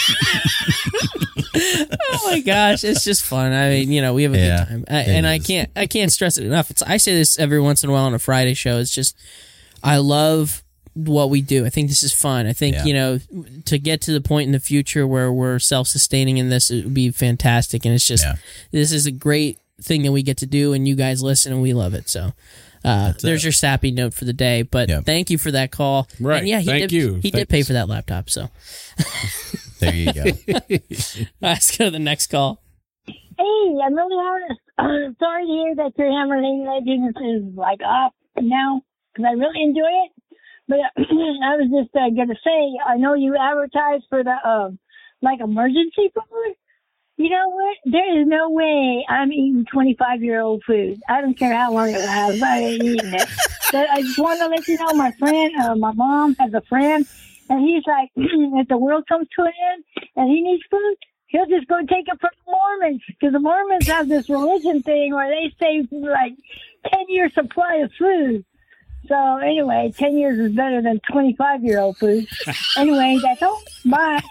Oh my gosh, it's just fun. I mean, we have a good time, and I can't stress it enough. I say this every once in a while on a Friday show. It's just I love what we do. I think this is fun. I think to get to the point in the future where we're self-sustaining in this, it would be fantastic. And it's just this is a great thing that we get to do, and you guys listen, and we love it. So. There's your sappy note for the day, but thank you for that call. Right. And yeah, he did pay for that laptop, so. There you go. Let's go to the next call. Hey, I'm really sorry to hear that your Hammerlane Legends is like off now, because I really enjoy it. But I was just going to say, I know you advertise for the emergency food. You know what? There is no way I'm eating 25-year-old food. I don't care how long it lasts. I ain't eating it. But I just want to let you know, my friend, my mom has a friend, and he's like, if the world comes to an end and he needs food, he'll just go take it from the Mormons, because the Mormons have this religion thing where they say like 10-year supply of food. So anyway, 10 years is better than 25-year-old food. Anyway, that's all. Bye.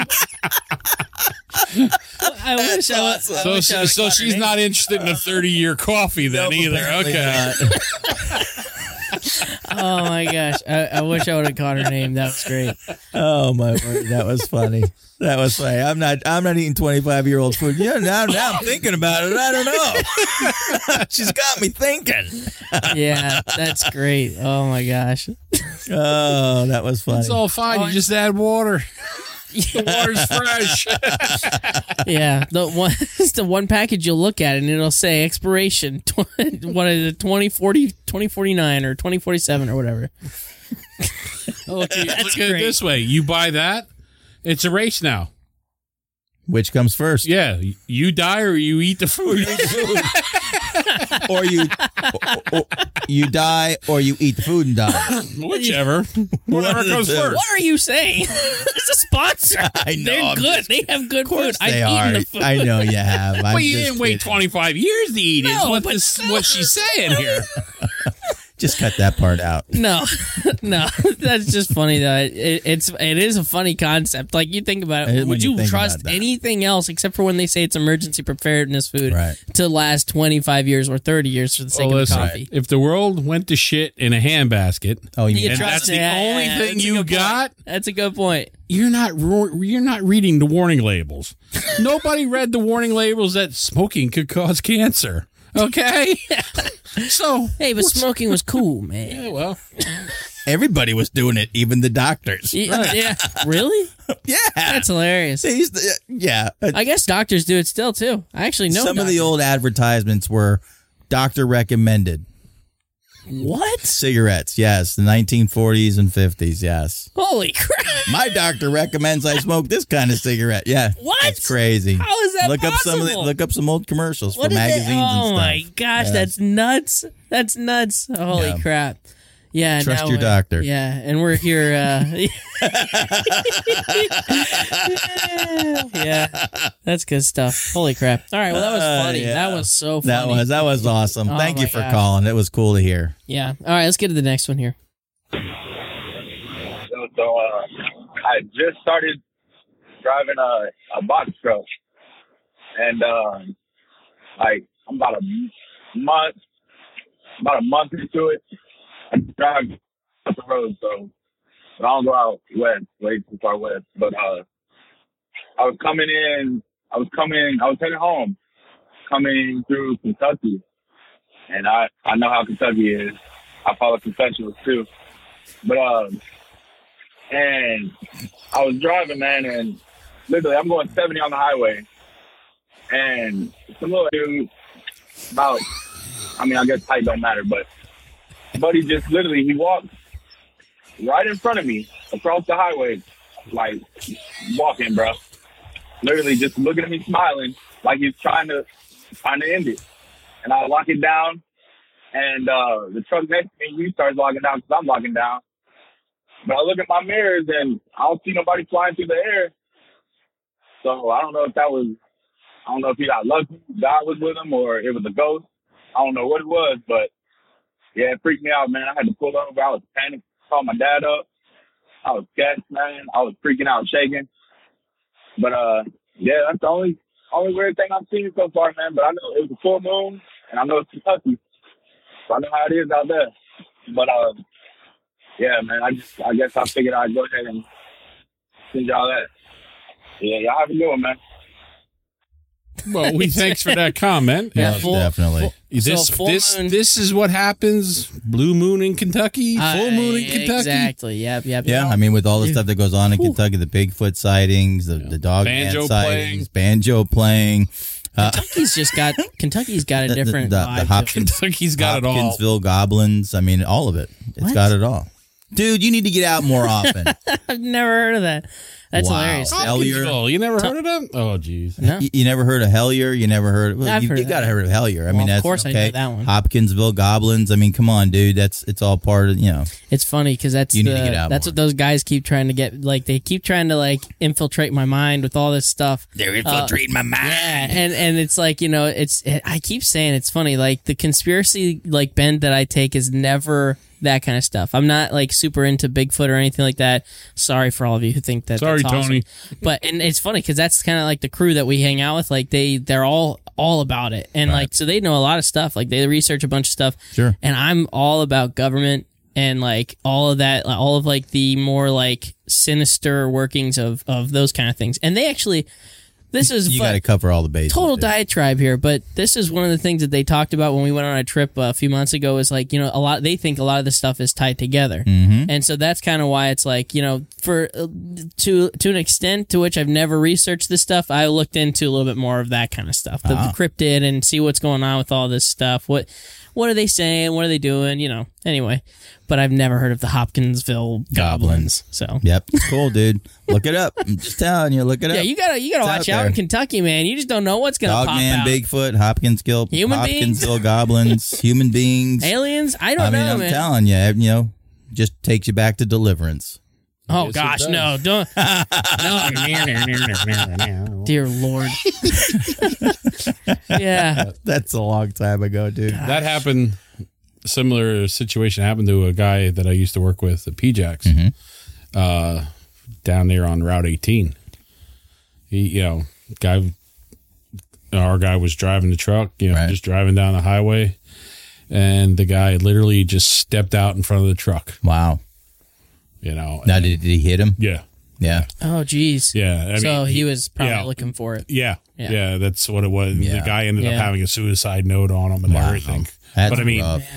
I wish I was. So she's not interested in a 30-year coffee then either. Okay. Oh my gosh! I wish I would have caught her name. That was great. Oh my word, that was funny. That was funny. I'm not eating 25-year-old food. Yeah, now I'm thinking about it. I don't know. She's got me thinking. Yeah, that's great. Oh my gosh. Oh, that was funny. It's all fine. You just add water. The water's fresh. Yeah, the one package you'll look at and it'll say expiration. What is it? 2040, 2049 or 2047 or whatever. Look at it this way: you buy that, it's a race now. Which comes first? Yeah, you die or you eat the food. Or you die or you eat the food and die. Whichever. Whatever comes first. What are you saying? It's a sponsor. I know. They're good. They have good food. I've eaten the food. I know you have. Well, you didn't wait 25 years to eat it. No, Is what she's saying here. Just cut that part out. No, that's just funny though. It is a funny concept. Like you think about it, would you trust anything else except for when they say it's emergency preparedness food to last 25 years or 30 years for the sake of coffee? If the world went to shit in a handbasket, and that's the only thing you got, that's a good point. You're not reading the warning labels. Nobody read the warning labels that smoking could cause cancer. Okay. So hey, but smoking was cool, man. Yeah, well, everybody was doing it, even the doctors. Yeah. Really? Yeah, that's hilarious. Yeah, I guess doctors do it still too. I actually know some of the old advertisements were doctor recommended. What? Cigarettes, yes. The 1940s and 50s, yes. Holy crap. My doctor recommends I smoke this kind of cigarette. Yeah. What? It's crazy. How is that possible? Look up some old commercials for magazines and stuff. Oh my gosh, that's nuts. That's nuts. Holy crap. Yeah, trust your doctor. Yeah, and we're here. Yeah, that's good stuff. Holy crap! All right, well that was funny. Yeah. That was so funny. That was awesome. Oh, Thank you for gosh. calling. It was cool to hear. Yeah. All right, let's get to the next one here. So I just started driving a box truck, and like I'm about a month into it. I drive up the road, so I don't go out west, way too far west. But I was heading home, coming through Kentucky, and I know how Kentucky is. I follow confessionals too, but and I was driving, man, and literally I'm going 70 on the highway, and some little dude, I guess height don't matter, but he just literally, he walked right in front of me across the highway, like walking, bro. Literally just looking at me smiling like he's trying to end it. And I lock it down, and the truck next to me, he starts locking down because I'm locking down. But I look at my mirrors and I don't see nobody flying through the air. So I don't know if he got lucky, God was with him, or it was a ghost. I don't know what it was, but yeah, it freaked me out, man. I had to pull over. I was panicked. Called my dad up. I was scared, man. I was freaking out, shaking. But yeah, that's the only weird thing I've seen so far, man. But I know it was a full moon, and I know it's Kentucky, so I know how it is out there. But yeah, man. I guess I figured I'd go ahead and send y'all that. Yeah, y'all have a good one, man. Well, thanks for that comment. Yeah, definitely. This is what happens. Blue moon in Kentucky, full moon in Kentucky. Exactly. Yep. Yeah, I mean, with all the stuff that goes on in Kentucky, the Bigfoot sightings, the dog man sightings, banjo playing. Kentucky's got a different vibe. Kentucky's got it all. Hopkinsville goblins. I mean, all of it. It's got it all. Dude, you need to get out more often. I've never heard of that. That's hilarious. Hellier. You never heard of that? Oh, jeez. No. You never heard of Hellier? You never heard? Well, I've you heard of got to that. heard of Hellier. I Well, mean, that's of course okay. I know that one. Hopkinsville Goblins. I mean, come on, dude. It's all part of, It's funny because that's You need to get out that's more. what those guys keep trying to get. Like they keep trying to infiltrate my mind with all this stuff. They're infiltrating my mind. Yeah, and it's like I keep saying it's funny. Like the conspiracy bend that I take is never that kind of stuff. I'm not super into Bigfoot or anything like that. Sorry for all of you who think that. Sorry, that's awesome. Tony. But and it's funny because that's kind of the crew that we hang out with. They're all about it, and so they know a lot of stuff. They research a bunch of stuff. Sure. And I'm all about government and all of that, all of the more sinister workings of those kind of things. And they actually. This is You got to cover all the bases. total dude. diatribe here, but this is one of the things that they talked about when we went on a trip a few months ago. Is they think a lot of the stuff is tied together, and so that's kind of why it's for to an extent to which I've never researched this stuff. I looked into a little bit more of that kind of stuff, the cryptid, and see what's going on with all this stuff. What are they saying? What are they doing? Anyway. But I've never heard of the Hopkinsville Goblins. So Yep, it's cool, dude. Look it up. I'm just telling you, look it up. yeah, you gotta watch out in Kentucky, man. You just don't know what's gonna pop Dogman, out. Bigfoot, Hopkinsville, Hopkinsville Goblins, human beings, Aliens. I don't know, I'm man. telling you, just takes you back to Deliverance. Oh Yes, it gosh, does. no, don't. No. Dear Lord. Yeah. That's a long time ago, dude. That happened. Similar situation happened to a guy that I used to work with at PJAX down there on Route 18. Our guy was driving the truck, just driving down the highway, and the guy literally just stepped out in front of the truck. Wow. Now, did he hit him? Yeah. Yeah. Oh, geez. Yeah. So he was probably looking for it. Yeah. Yeah. That's what it was. Yeah. The guy ended up having a suicide note on him and everything. That's but I mean, rough.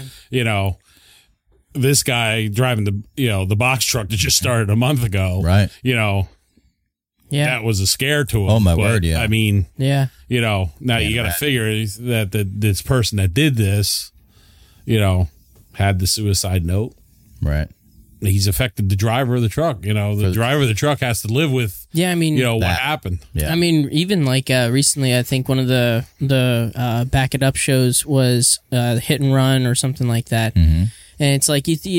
this guy driving the box truck that just started a month ago, right? Yeah. That was a scare to him. Oh, my But, word, yeah. I mean, yeah. Now you got to figure that this person that did this, had the suicide note. Right. He's affected the driver of the truck. The driver of the truck has to live with. Yeah, I mean, what happened. Yeah. I mean, even recently, I think one of the Back It Up shows was Hit and Run or something like that. Mm-hmm. And it's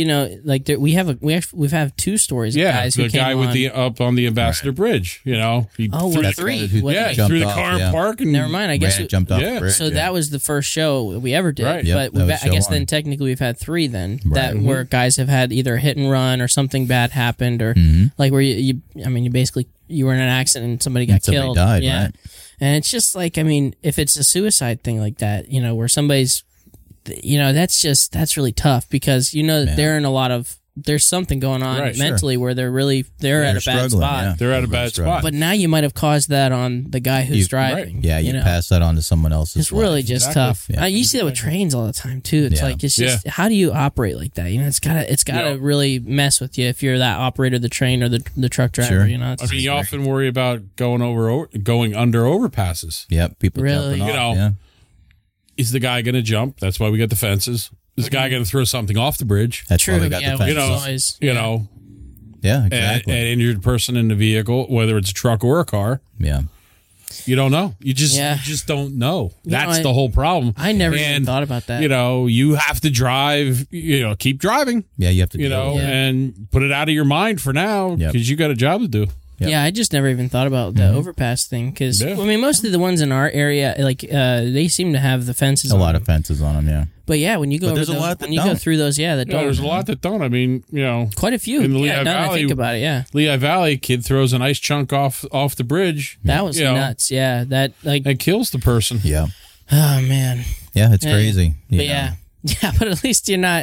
we've had two stories of guys who the came guy on. with the up on the Ambassador Bridge. He what, three? through the car and park. And never mind. I guess jumped off the bridge. So that was the first show we ever did. Right. Yep, But that was I guess show then one. technically we've had three then Right. where guys have had either hit and run or something bad happened or where you basically you were in an accident and somebody got Somebody killed. died, yeah. right. And it's just if it's a suicide thing like that, where somebody's that's really tough because they're in a lot of there's something going on Right, mentally where they're at a bad struggling, spot. yeah. They're at a bad spot. But now you might have caused that on the guy who's driving. Yeah, you pass that on to someone else. It's really just tough. Yeah. You see that with trains all the time too. It's it's just how do you operate like that? It's gotta really mess with you if you're that operator of the train or the truck driver. Sure. It's you often worry about going under overpasses. Yep, people Really? jumping off. Yeah. Is the guy going to jump? That's why we got the fences. Is the guy going to throw something off the bridge? That's True, why we got yeah, the we fences. always- Yeah, exactly. An injured person in the vehicle, whether it's a truck or a car. Yeah. You don't know. You just don't know. That's the whole problem. I never even thought about that. You have to drive, keep driving. Yeah, you have to and put it out of your mind for now because you got a job to do. Yep. Yeah, I just never even thought about the overpass thing because most of the ones in our area, they seem to have the fences. A on lot them. of fences on them, yeah. But yeah, when you go But there's over a lot that when you go don't. through those, that don't. There's a lot that don't. I mean, quite a few. In the Yeah, Lehigh now that I Valley, think about it, yeah. Lehigh Valley kid throws a nice chunk off the bridge. That was nuts. Yeah, that it kills the person. Yeah. Oh man. Yeah, it's crazy. But yeah, but at least you're not.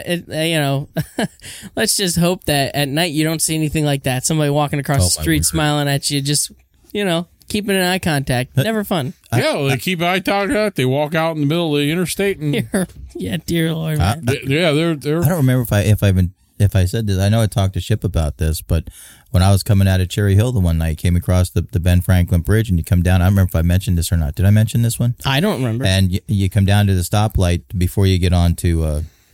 Let's just hope that at night you don't see anything like that. Somebody walking across the street smiling at you, just keeping an eye contact. Never fun. They keep eye contact. They walk out in the middle of the interstate and yeah, dear Lord, man. they're. I don't remember if I said this. I know I talked to Ship about this, but when I was coming out of Cherry Hill the one night, came across the Ben Franklin Bridge, and you come down. I don't remember if I mentioned this or not. Did I mention this one? I don't remember. And you come down to the stoplight before you get on to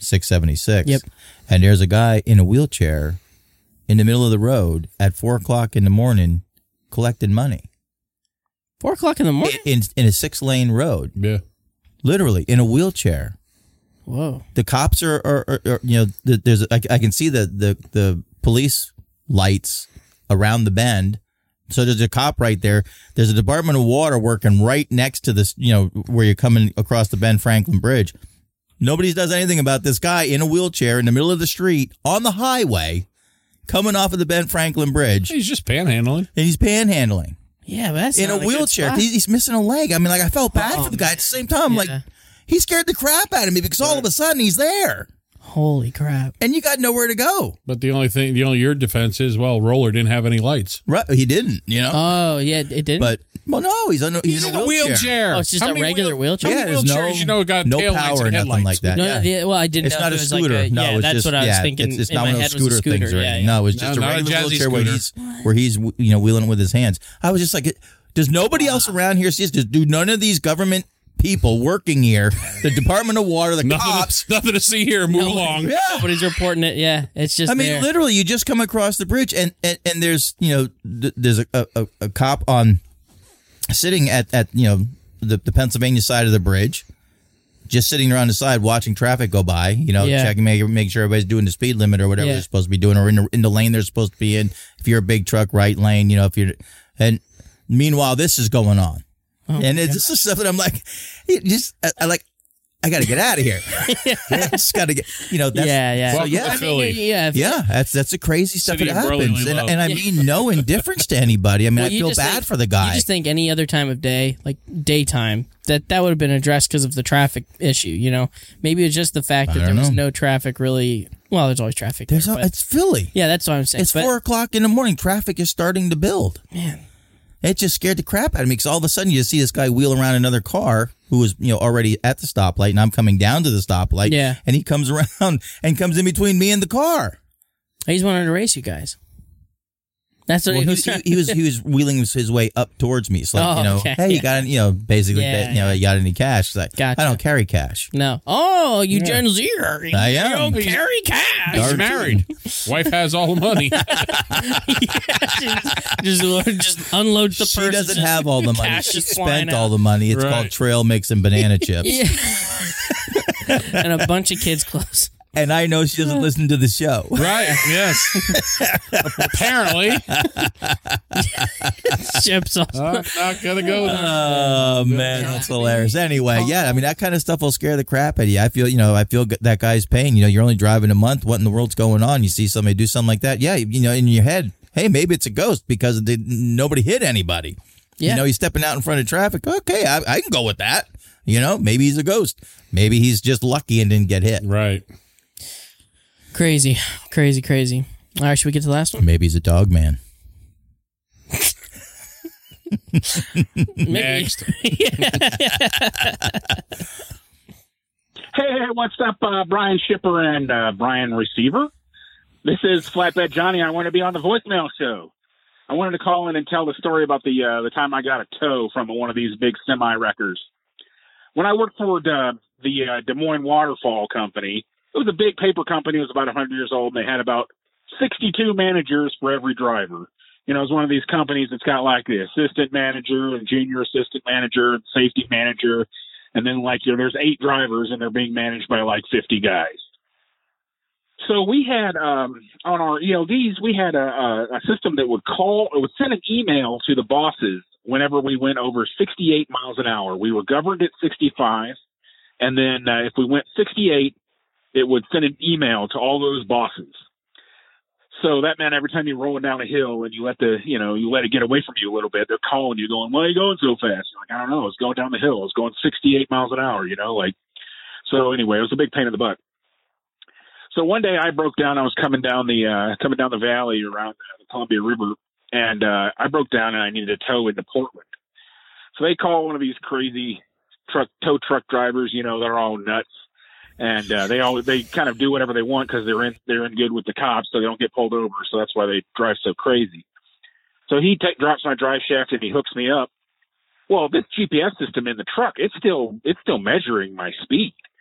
676. Yep. And there's a guy in a wheelchair in the middle of the road at 4 o'clock in the morning collecting money. 4 o'clock in the morning? In a 6-lane road. Yeah. Literally, in a wheelchair. Whoa. The cops are there's I can see the police lights around the bend. So there's a cop right there. There's a Department of Water working right next to this, where you're coming across the Ben Franklin Bridge. Nobody does anything about this guy in a wheelchair in the middle of the street on the highway coming off of the Ben Franklin Bridge. He's just panhandling. And he's panhandling. Yeah, but that's in a wheelchair. He's missing a leg. I mean, I felt bad for the guy. At the same time, he scared the crap out of me because all of a sudden he's there. Holy crap. And you got nowhere to go. But your defense is, Roller didn't have any lights. Right. He didn't, Oh, yeah, it didn't? But, no, he's in a wheelchair. Oh, it's just a regular wheelchair? Yeah, there's no power or nothing like that. I didn't know. It's not a it was scooter. Like no, it's that's just, what I was thinking. It's in not my one of head those was a scooter things or anything. No, it's just a regular wheelchair where he's wheeling it with his hands. I was just like, does nobody else around here see this? Do none of these government people working here, the Department of Water, the cops, nothing to see here. Move along. Yeah. Nobody's reporting it. Yeah, it's just. I mean, literally, you just come across the bridge, and there's there's a cop on sitting at the Pennsylvania side of the bridge, just sitting around the side watching traffic go by. Checking, make sure everybody's doing the speed limit or whatever they're supposed to be doing, or in the lane they're supposed to be in. If you're a big truck, right lane. And meanwhile, this is going on. Oh, and it's just stuff that I'm like, I got to get out of here. I just got to get, that's, So that's the crazy stuff that happens. And I mean no indifference to anybody. I mean, I feel bad for the guy. You just think any other time of day, like daytime, that would have been addressed because of the traffic issue, Maybe it's just the fact that there was no traffic really. Well, there's always traffic. It's Philly. Yeah, that's what I'm saying. It's 4 o'clock in the morning. Traffic is starting to build. Man. It just scared the crap out of me because all of a sudden you see this guy wheel around another car who was, already at the stoplight, and I'm coming down to the stoplight. Yeah. And he comes around and comes in between me and the car. He's wanting to race you guys. That's what he was wheeling his way up towards me. It's like, hey, you got any, basically, you got any cash? It's like, gotcha. I don't carry cash. No. Oh, you Gen Zer. I am. You don't carry cash. He's married. Wife has all the money. just unloads the purse. She doesn't have all the money. She spent all the money. It's called trail mix and banana chips. And a bunch of kids' clothes. And I know she doesn't listen to the show. Right, yes. Apparently. Chips not going to go there. Oh, man, that's hilarious. Anyway, I mean, that kind of stuff will scare the crap out of you. I feel that guy's pain. You're only driving a month. What in the world's going on? You see somebody do something like that. Yeah, in your head, hey, maybe it's a ghost because nobody hit anybody. Yeah. He's stepping out in front of traffic. Okay, I can go with that. Maybe he's a ghost. Maybe he's just lucky and didn't get hit. Right. Crazy. All right, should we get to the last one? Maybe he's a dog man. Next. Hey, what's up, Brian Shipper and Brian Receiver? This is Flatbed Johnny. I want to be on the voicemail show. I wanted to call in and tell the story about the time I got a tow from one of these big semi-wreckers. When I worked for the Des Moines Waterfall Company, it was a big paper company. It was about 100 years old, and they had about 62 managers for every driver. It was one of these companies that's got like the assistant manager and junior assistant manager and safety manager. And then there's 8 drivers and they're being managed by 50 guys. So we had, on our ELDs, we had a system that would send an email to the bosses whenever we went over 68 miles an hour. We were governed at 65. And then if we went 68, it would send an email to all those bosses. So that meant every time you're rolling down a hill and you let it get away from you a little bit, they're calling you going, why are you going so fast? You're like, I don't know. It's going down the hill. It's going 68 miles an hour, So anyway, it was a big pain in the butt. So one day I broke down. I was coming down the valley around the Columbia River, and I broke down and I needed a tow into Portland. So they call one of these crazy tow truck drivers, they're all nuts. And they kind of do whatever they want because they're in good with the cops, so they don't get pulled over. So that's why they drive so crazy. So he drops my drive shaft and he hooks me up. Well, this GPS system in the truck, it's still measuring my speed.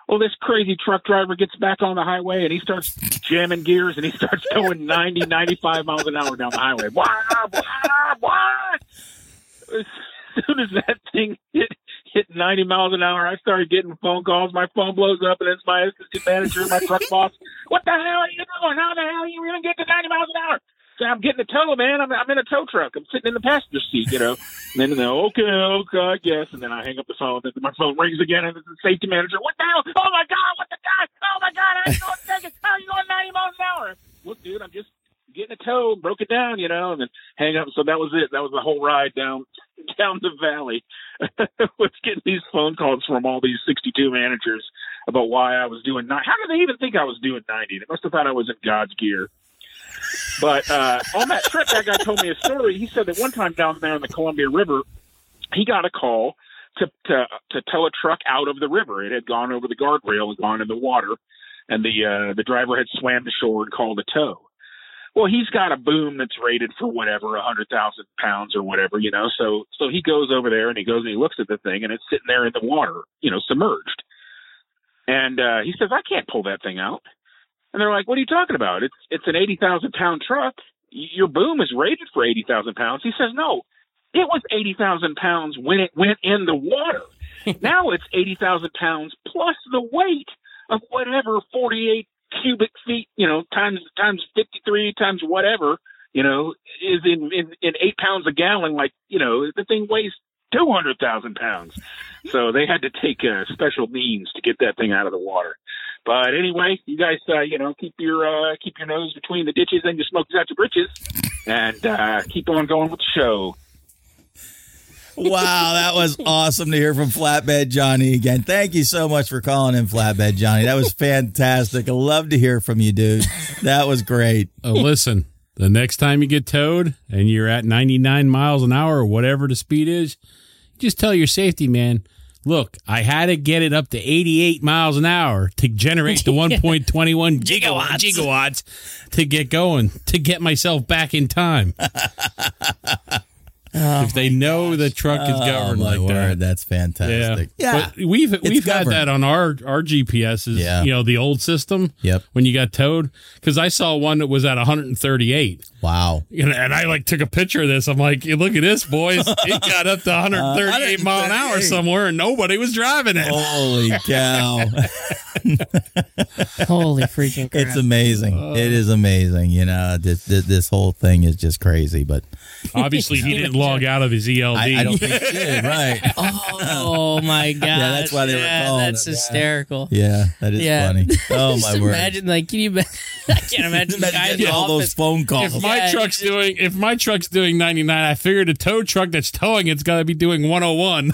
Well, this crazy truck driver gets back on the highway and he starts jamming gears and he starts going 90, 95 miles an hour down the highway. Wah, wah, wah. As soon as that thing hit 90 miles an hour, I started getting phone calls. My phone blows up and it's my assistant manager, my truck boss. What the hell are you doing? How the hell are you going to get to 90 miles an hour? So I'm getting a tow, man. I'm in a tow truck. I'm sitting in the passenger seat, And then they're, okay, I guess. And then I hang up the phone. And my phone rings again, and it's the safety manager. What the hell? Oh, my God, what the God? Oh, my God, how are you going seconds? How are you going 90 miles an hour? Look, dude, I'm just getting a tow, broke it down, and then hang up. So that was it. That was the whole ride down the valley. Was getting these phone calls from all these 62 managers about why I was doing 90. How did they even think I was doing 90? They must have thought I was in God's gear. But on that trip, that guy told me a story. He said that one time down there in the Columbia River, he got a call to tow a truck out of the river. It had gone over the guardrail and gone in the water, and the driver had swam to shore and called a tow. Well, he's got a boom that's rated for whatever, 100,000 pounds or whatever, So he goes over there and he goes and he looks at the thing, and it's sitting there in the water, submerged. And he says, I can't pull that thing out. And they're like, what are you talking about? It's an 80,000 pound truck. Your boom is rated for 80,000 pounds. He says, no, it was 80,000 pounds when it went in the water. Now it's 80,000 pounds plus the weight of whatever 48 cubic feet, times 53 times whatever, is in 8 pounds a gallon. Like, the thing weighs 200,000 pounds. So they had to take special means to get that thing out of the water. But anyway, you guys, keep your nose between the ditches and your smokes out your britches, and keep on going with the show. Wow, that was awesome to hear from Flatbed Johnny again. Thank you so much for calling in, Flatbed Johnny. That was fantastic. I love to hear from you, dude. That was great. Listen, the next time you get towed and you're at 99 miles an hour or whatever the speed is, just tell your safety man, look, I had to get it up to 88 miles an hour to generate the 1.21 gigawatts to get going, to get myself back in time. If they know the truck is governed like that. That's fantastic. Yeah. But we've had that on our GPSs, the old system. Yep. When you got towed. Because I saw one that was at 138. Wow. And I took a picture of this. I'm like, look at this, boys. It got up to 138 mile an hour somewhere and nobody was driving it. Holy cow. Holy freaking crap. It's amazing. It is amazing. This whole thing is just crazy. But obviously he didn't log out of his ELD. I don't think he did, right. Oh my God. Yeah, that's why they were calling. That's hysterical. Yeah, that is funny. Oh my word. Imagine, I can't imagine the guy in the all office. those phone calls. If my truck's doing 99, I figured a tow truck that's towing it's got to be doing 101.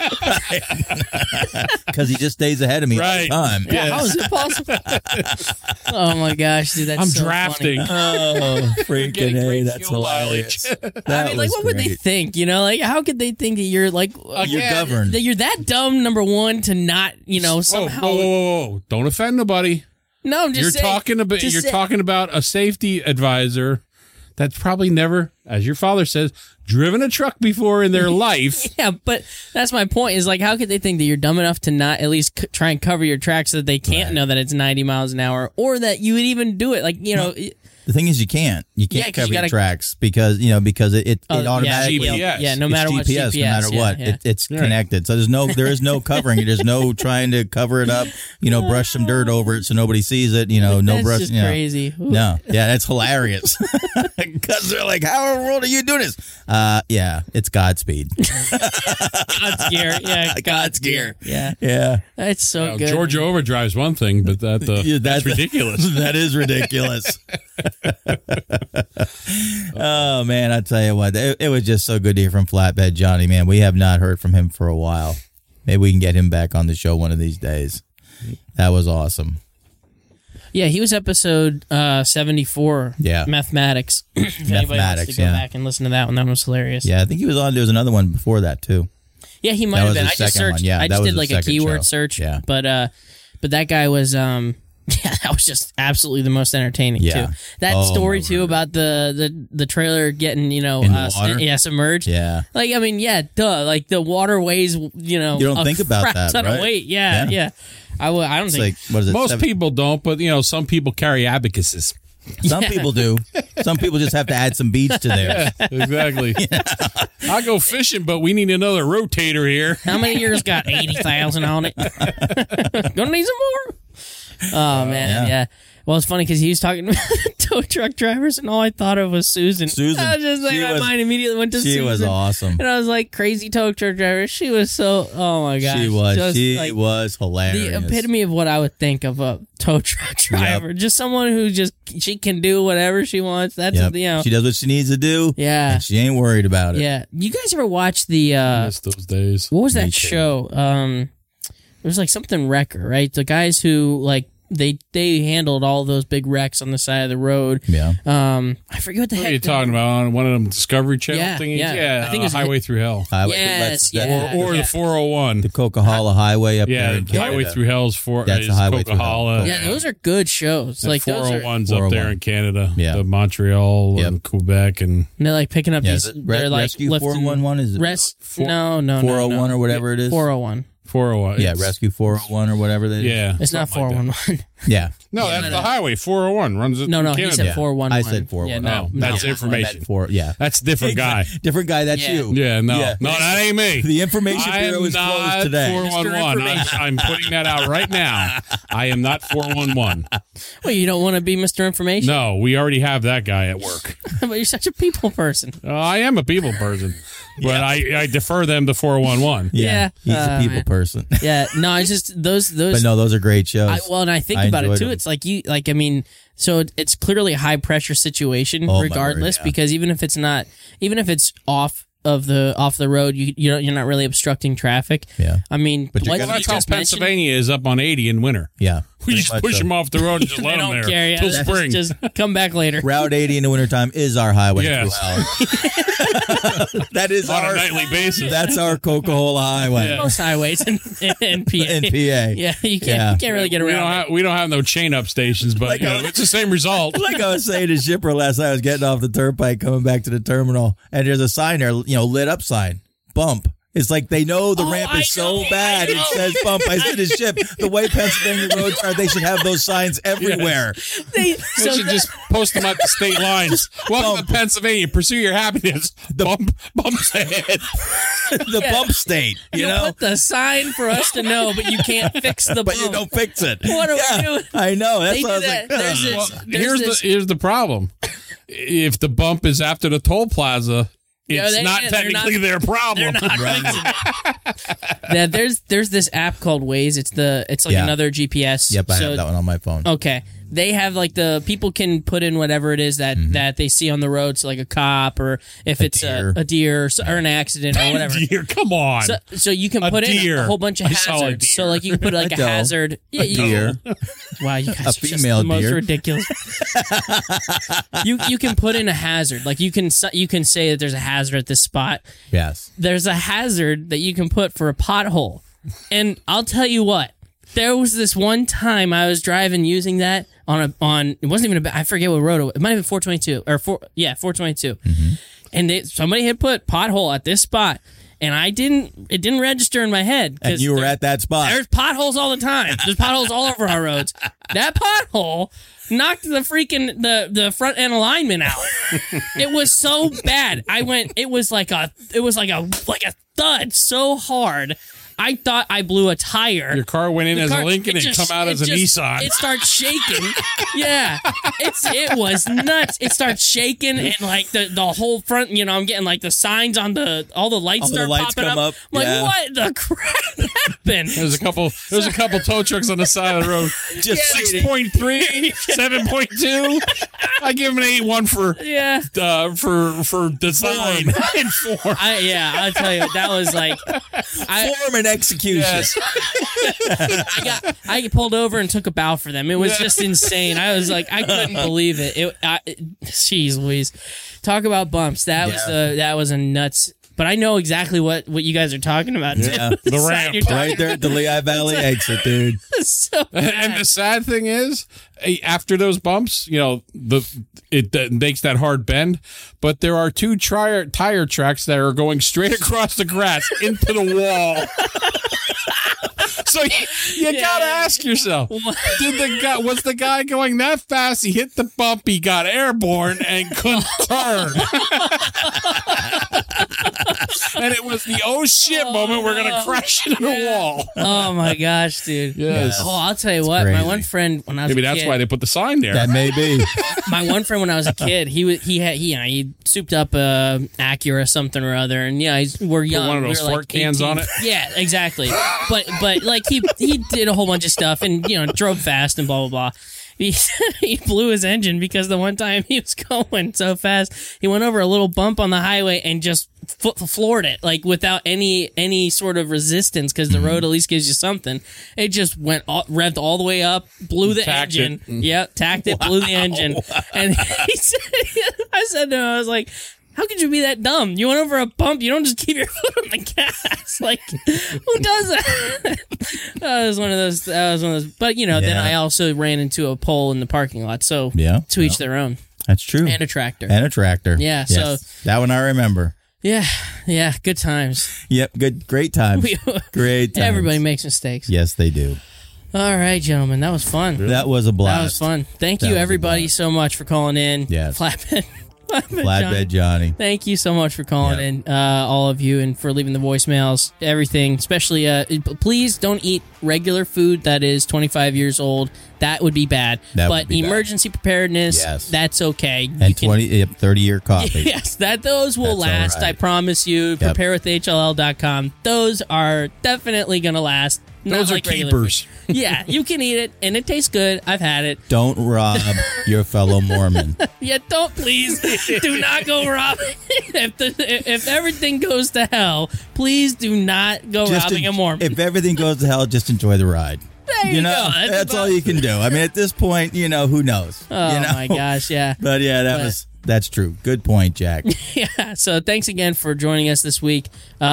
Because he just stays ahead of me all the time. Yeah, how is it possible? Oh my gosh, dude, that's I'm so drafting. funny. Oh, freaking A, that's hilarious. What would they think? How could they think that you're you're governed? That you're that dumb, number one, to not, somehow. Whoa. Don't offend nobody. No, I'm just saying. You're talking about a safety advisor that's probably never, as your father says, driven a truck before in their life. Yeah, but that's my point is how could they think that you're dumb enough to not at least try and cover your tracks so that they can't know that it's 90 miles an hour or that you would even do it? The thing is, you can't cover your tracks because it automatically GPS. No matter what GPS, no matter what, it's connected. So there is no covering. There's no trying to cover it up. Brush some dirt over it so nobody sees it. No that's brush. Just crazy. Ooh. No, that's hilarious because they're like, "How in the world are you doing this?" It's Godspeed. God's gear. Yeah, God's gear. Yeah. That's so good. Georgia overdrive's one thing, but that's ridiculous. That is ridiculous. Oh man, I tell you what, it was just so good to hear from Flatbed Johnny, man. We have not heard from him for a while. Maybe we can get him back on the show one of these days. That was awesome. Yeah, he was episode 74. Yeah, mathematics. If anybody wants to go back and listen to that one was hilarious. Yeah, I think he was on. There was another one before that too. Yeah, he might have been. I just searched. One. Yeah, I just did a keyword search. Yeah, but that guy was. Yeah, that was just absolutely the most entertaining too. That story too about the trailer getting submerged. Yeah, duh. The water weighs you don't think about that, ton right? of weight. Yeah. I don't It's think like, what is it? Most people don't, but some people carry abacuses. Some people do. Some people just have to add some beads to theirs. Yeah, exactly. I go fishing, but we need another rotator here. How many years got 80,000 on it? Gonna need some more. Oh man, yeah. Well, it's funny because he was talking about tow truck drivers, and all I thought of was Susan. I was just like, my mind immediately went to Susan. She was awesome. And I was like, crazy tow truck driver. She was so, oh my gosh. She was. Just, She was hilarious. The epitome of what I would think of a tow truck driver. Yep. Just someone who she can do whatever she wants. That's, She does what she needs to do. Yeah. And she ain't worried about it. Yeah. You guys ever watch the, I miss those days. what was that show? It was like something Wrecker, right? The guys who like, they handled all those big wrecks on the side of the road. Yeah. I forget what the heck. What are you talking about? On one of them Discovery Channel thingies? Yeah. I think it was Highway Through Hell. Yes, Or the 401. The Coquihalla Highway up there in Canada. Highway Through Hell's That's the Highway Through Hell. Coquihalla. Yeah, those are good shows. Like 401's up there in Canada. Yeah. The Montreal and Quebec and they're like picking up these. Is it They're like Rescue lifting- 411? Is it No, 401 or whatever it is? 401. 401. Yeah, Rescue 401 or whatever that is. Yeah. It's not 411. Yeah. No, that's the highway. 401 runs it. No, through he Canada. said 411. I said 411. Yeah, no, That's information. Yeah. That's a different guy. Different guy, that's you. Yeah, no, that ain't me. The information bureau is closed today. 411. I'm putting that out right now. I am not 411. Well, you don't want to be Mr. Information? No, we already have that guy at work. But you're such a people person. I am a people person, but I defer them to 411. Yeah. He's a people person. Yeah, no, it's just those. But no, those are great shows. And I think about it enjoyed too. them. It's like I mean, so it's clearly a high pressure situation, Oh, my regardless, word, yeah. because even if it's off the road, you're not really obstructing traffic. Yeah. I mean, But what Well, you that's how just mentioned- Pennsylvania is up on 80 in winter. Yeah. We just push them off the road and just let They them don't there care. Yeah, till spring. Just come back later. Route 80 in the wintertime is our highway Yes. through hell. That is On our a nightly basis. That's our Coca-Cola highway. Most highways in PA. In PA. Yeah, you can't really get around. We don't have no chain up stations, but it's the same result. Like I was saying to Shipper last night, I was getting off the turnpike coming back to the terminal, and there's a sign there, lit up sign, bump. It's like they know the ramp is so bad. It says bump. I said to Ship, the way Pennsylvania roads are, they should have those signs everywhere. They should just post them at the state lines. Welcome to Pennsylvania. Pursue your happiness. Bumps ahead. The bump state. You know, put the sign for us to know, but you can't fix the bump. but you don't fix it. What are we doing? I know. That's They what I do was that. like. Here's the problem. If the bump is after the toll plaza, it's not technically their problem. Yeah, there's this app called Waze. It's like another GPS. Yep, I have that one on my phone. Okay. They have like the people can put in whatever it is that they see on the road, so like a cop or if it's a deer or an accident or whatever. Deer, come on. So you can put in a whole bunch of I saw a hazards. deer. So like you can put like a hazard. Yeah, A deer. Wow, you guys A are just female the most deer. ridiculous. You can put in a hazard. Like you can say that there's a hazard at this spot. Yes. There's a hazard that you can put for a pothole. And I'll tell you what, there was this one time I was driving using that on it wasn't even I forget what road it might have been 422 or 422. And somebody had put pothole at this spot. And it didn't register in my head. And you were at that spot. There's potholes all the time. There's potholes all over our roads. That pothole knocked the freaking the front end alignment out. It was so bad. It was like a thud so hard. I thought I blew a tire. Your car went in as a Lincoln and come out as a Nissan. It starts shaking. Yeah. It was nuts. It starts shaking and like the whole front, I'm getting like the signs on all the lights start popping up. I'm like, what the crap happened? There's a couple tow trucks on the side of the road. Just 6.3, 7.2. I give them an 8.1 for design and form. I'll tell you, that was like form and execution. Yes. I pulled over and took a bow for them. It was just insane. I was like, I couldn't believe it. Jeez Louise. Talk about bumps. That was a nuts. But I know exactly what you guys are talking about. Yeah. The ramp right there at the Lehigh Valley exit, dude. So and the sad thing is, after those bumps, it makes that hard bend. But there are two tire tracks that are going straight across the grass into the wall. So you gotta ask yourself: was the guy going that fast? He hit the bump, he got airborne, and couldn't turn. And it was the oh shit moment. We're gonna crash into the wall. Oh my gosh, dude! Yes. Oh, I'll tell you what. crazy. My one friend when I was Maybe a that's kid, why they put the sign there. That may be. my one friend when I was a kid, he souped up a Acura something or other, and we're young. one of those we were fart cans 18. on it? Yeah, exactly. But like he did a whole bunch of stuff and drove fast and blah blah blah. He blew his engine because the one time he was going so fast, he went over a little bump on the highway and just floored it, like without any sort of resistance, because the road at least gives you something. It just went revved all the way up, blew the Tacked engine. it. Yep, tacked it, blew the engine. And he said, I said to him, I was like, how could you be that dumb? You went over a bump. You don't just keep your foot on the gas. Like, who does that? That was one of those. But then I also ran into a pole in the parking lot. So to each their own. That's true. And a tractor. Yeah. Yes. So that one I remember. Yeah. Good times. Yep. Great times. Great times. Everybody makes mistakes. Yes, they do. All right, gentlemen. That was fun. That was a blast. That was fun. Thank you, everybody, so much for calling in. Yes. Flatbed Johnny. Thank you so much for calling in, all of you, and for leaving the voicemails, everything. Especially, please don't eat regular food that is 25 years old. That would be bad. But emergency preparedness, that's okay. And 30-year coffee. Yes, those will last. all right. I promise you. Preparewithhl.com. Those are definitely going to last. Those are keepers. Yeah, you can eat it, and it tastes good. I've had it. Don't rob your fellow Mormon. Yeah, please do not go robbing. If everything goes to hell, please do not go robbing a Mormon. If everything goes to hell, just enjoy the ride. There you go. That's all you can do. I mean, at this point, who knows? Oh my gosh, yeah. But that's true. Good point, Jack. Yeah. So thanks again for joining us this week.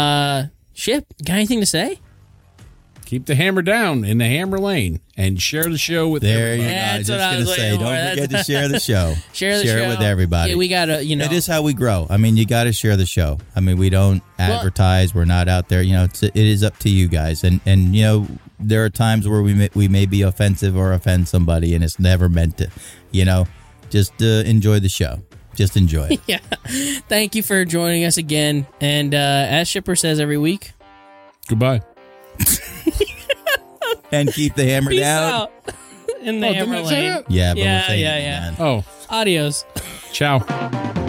Ship, got anything to say? Keep the hammer down in the hammer lane and share the show with everybody. You go. I was just going to say, don't forget to share the show. Share it with everybody. Yeah, we got to, It is how we grow. I mean, you got to share the show. I mean, we don't advertise. We're not out there. It is up to you guys. And there are times where we may be offensive or offend somebody, and it's never meant to. Just enjoy the show. Just enjoy it. Yeah. Thank you for joining us again. And as Shipper says every week, goodbye. And keep the hammer Peace down. out in the hammer lane. Yeah, but we're saying it again. Oh. Adios. Ciao.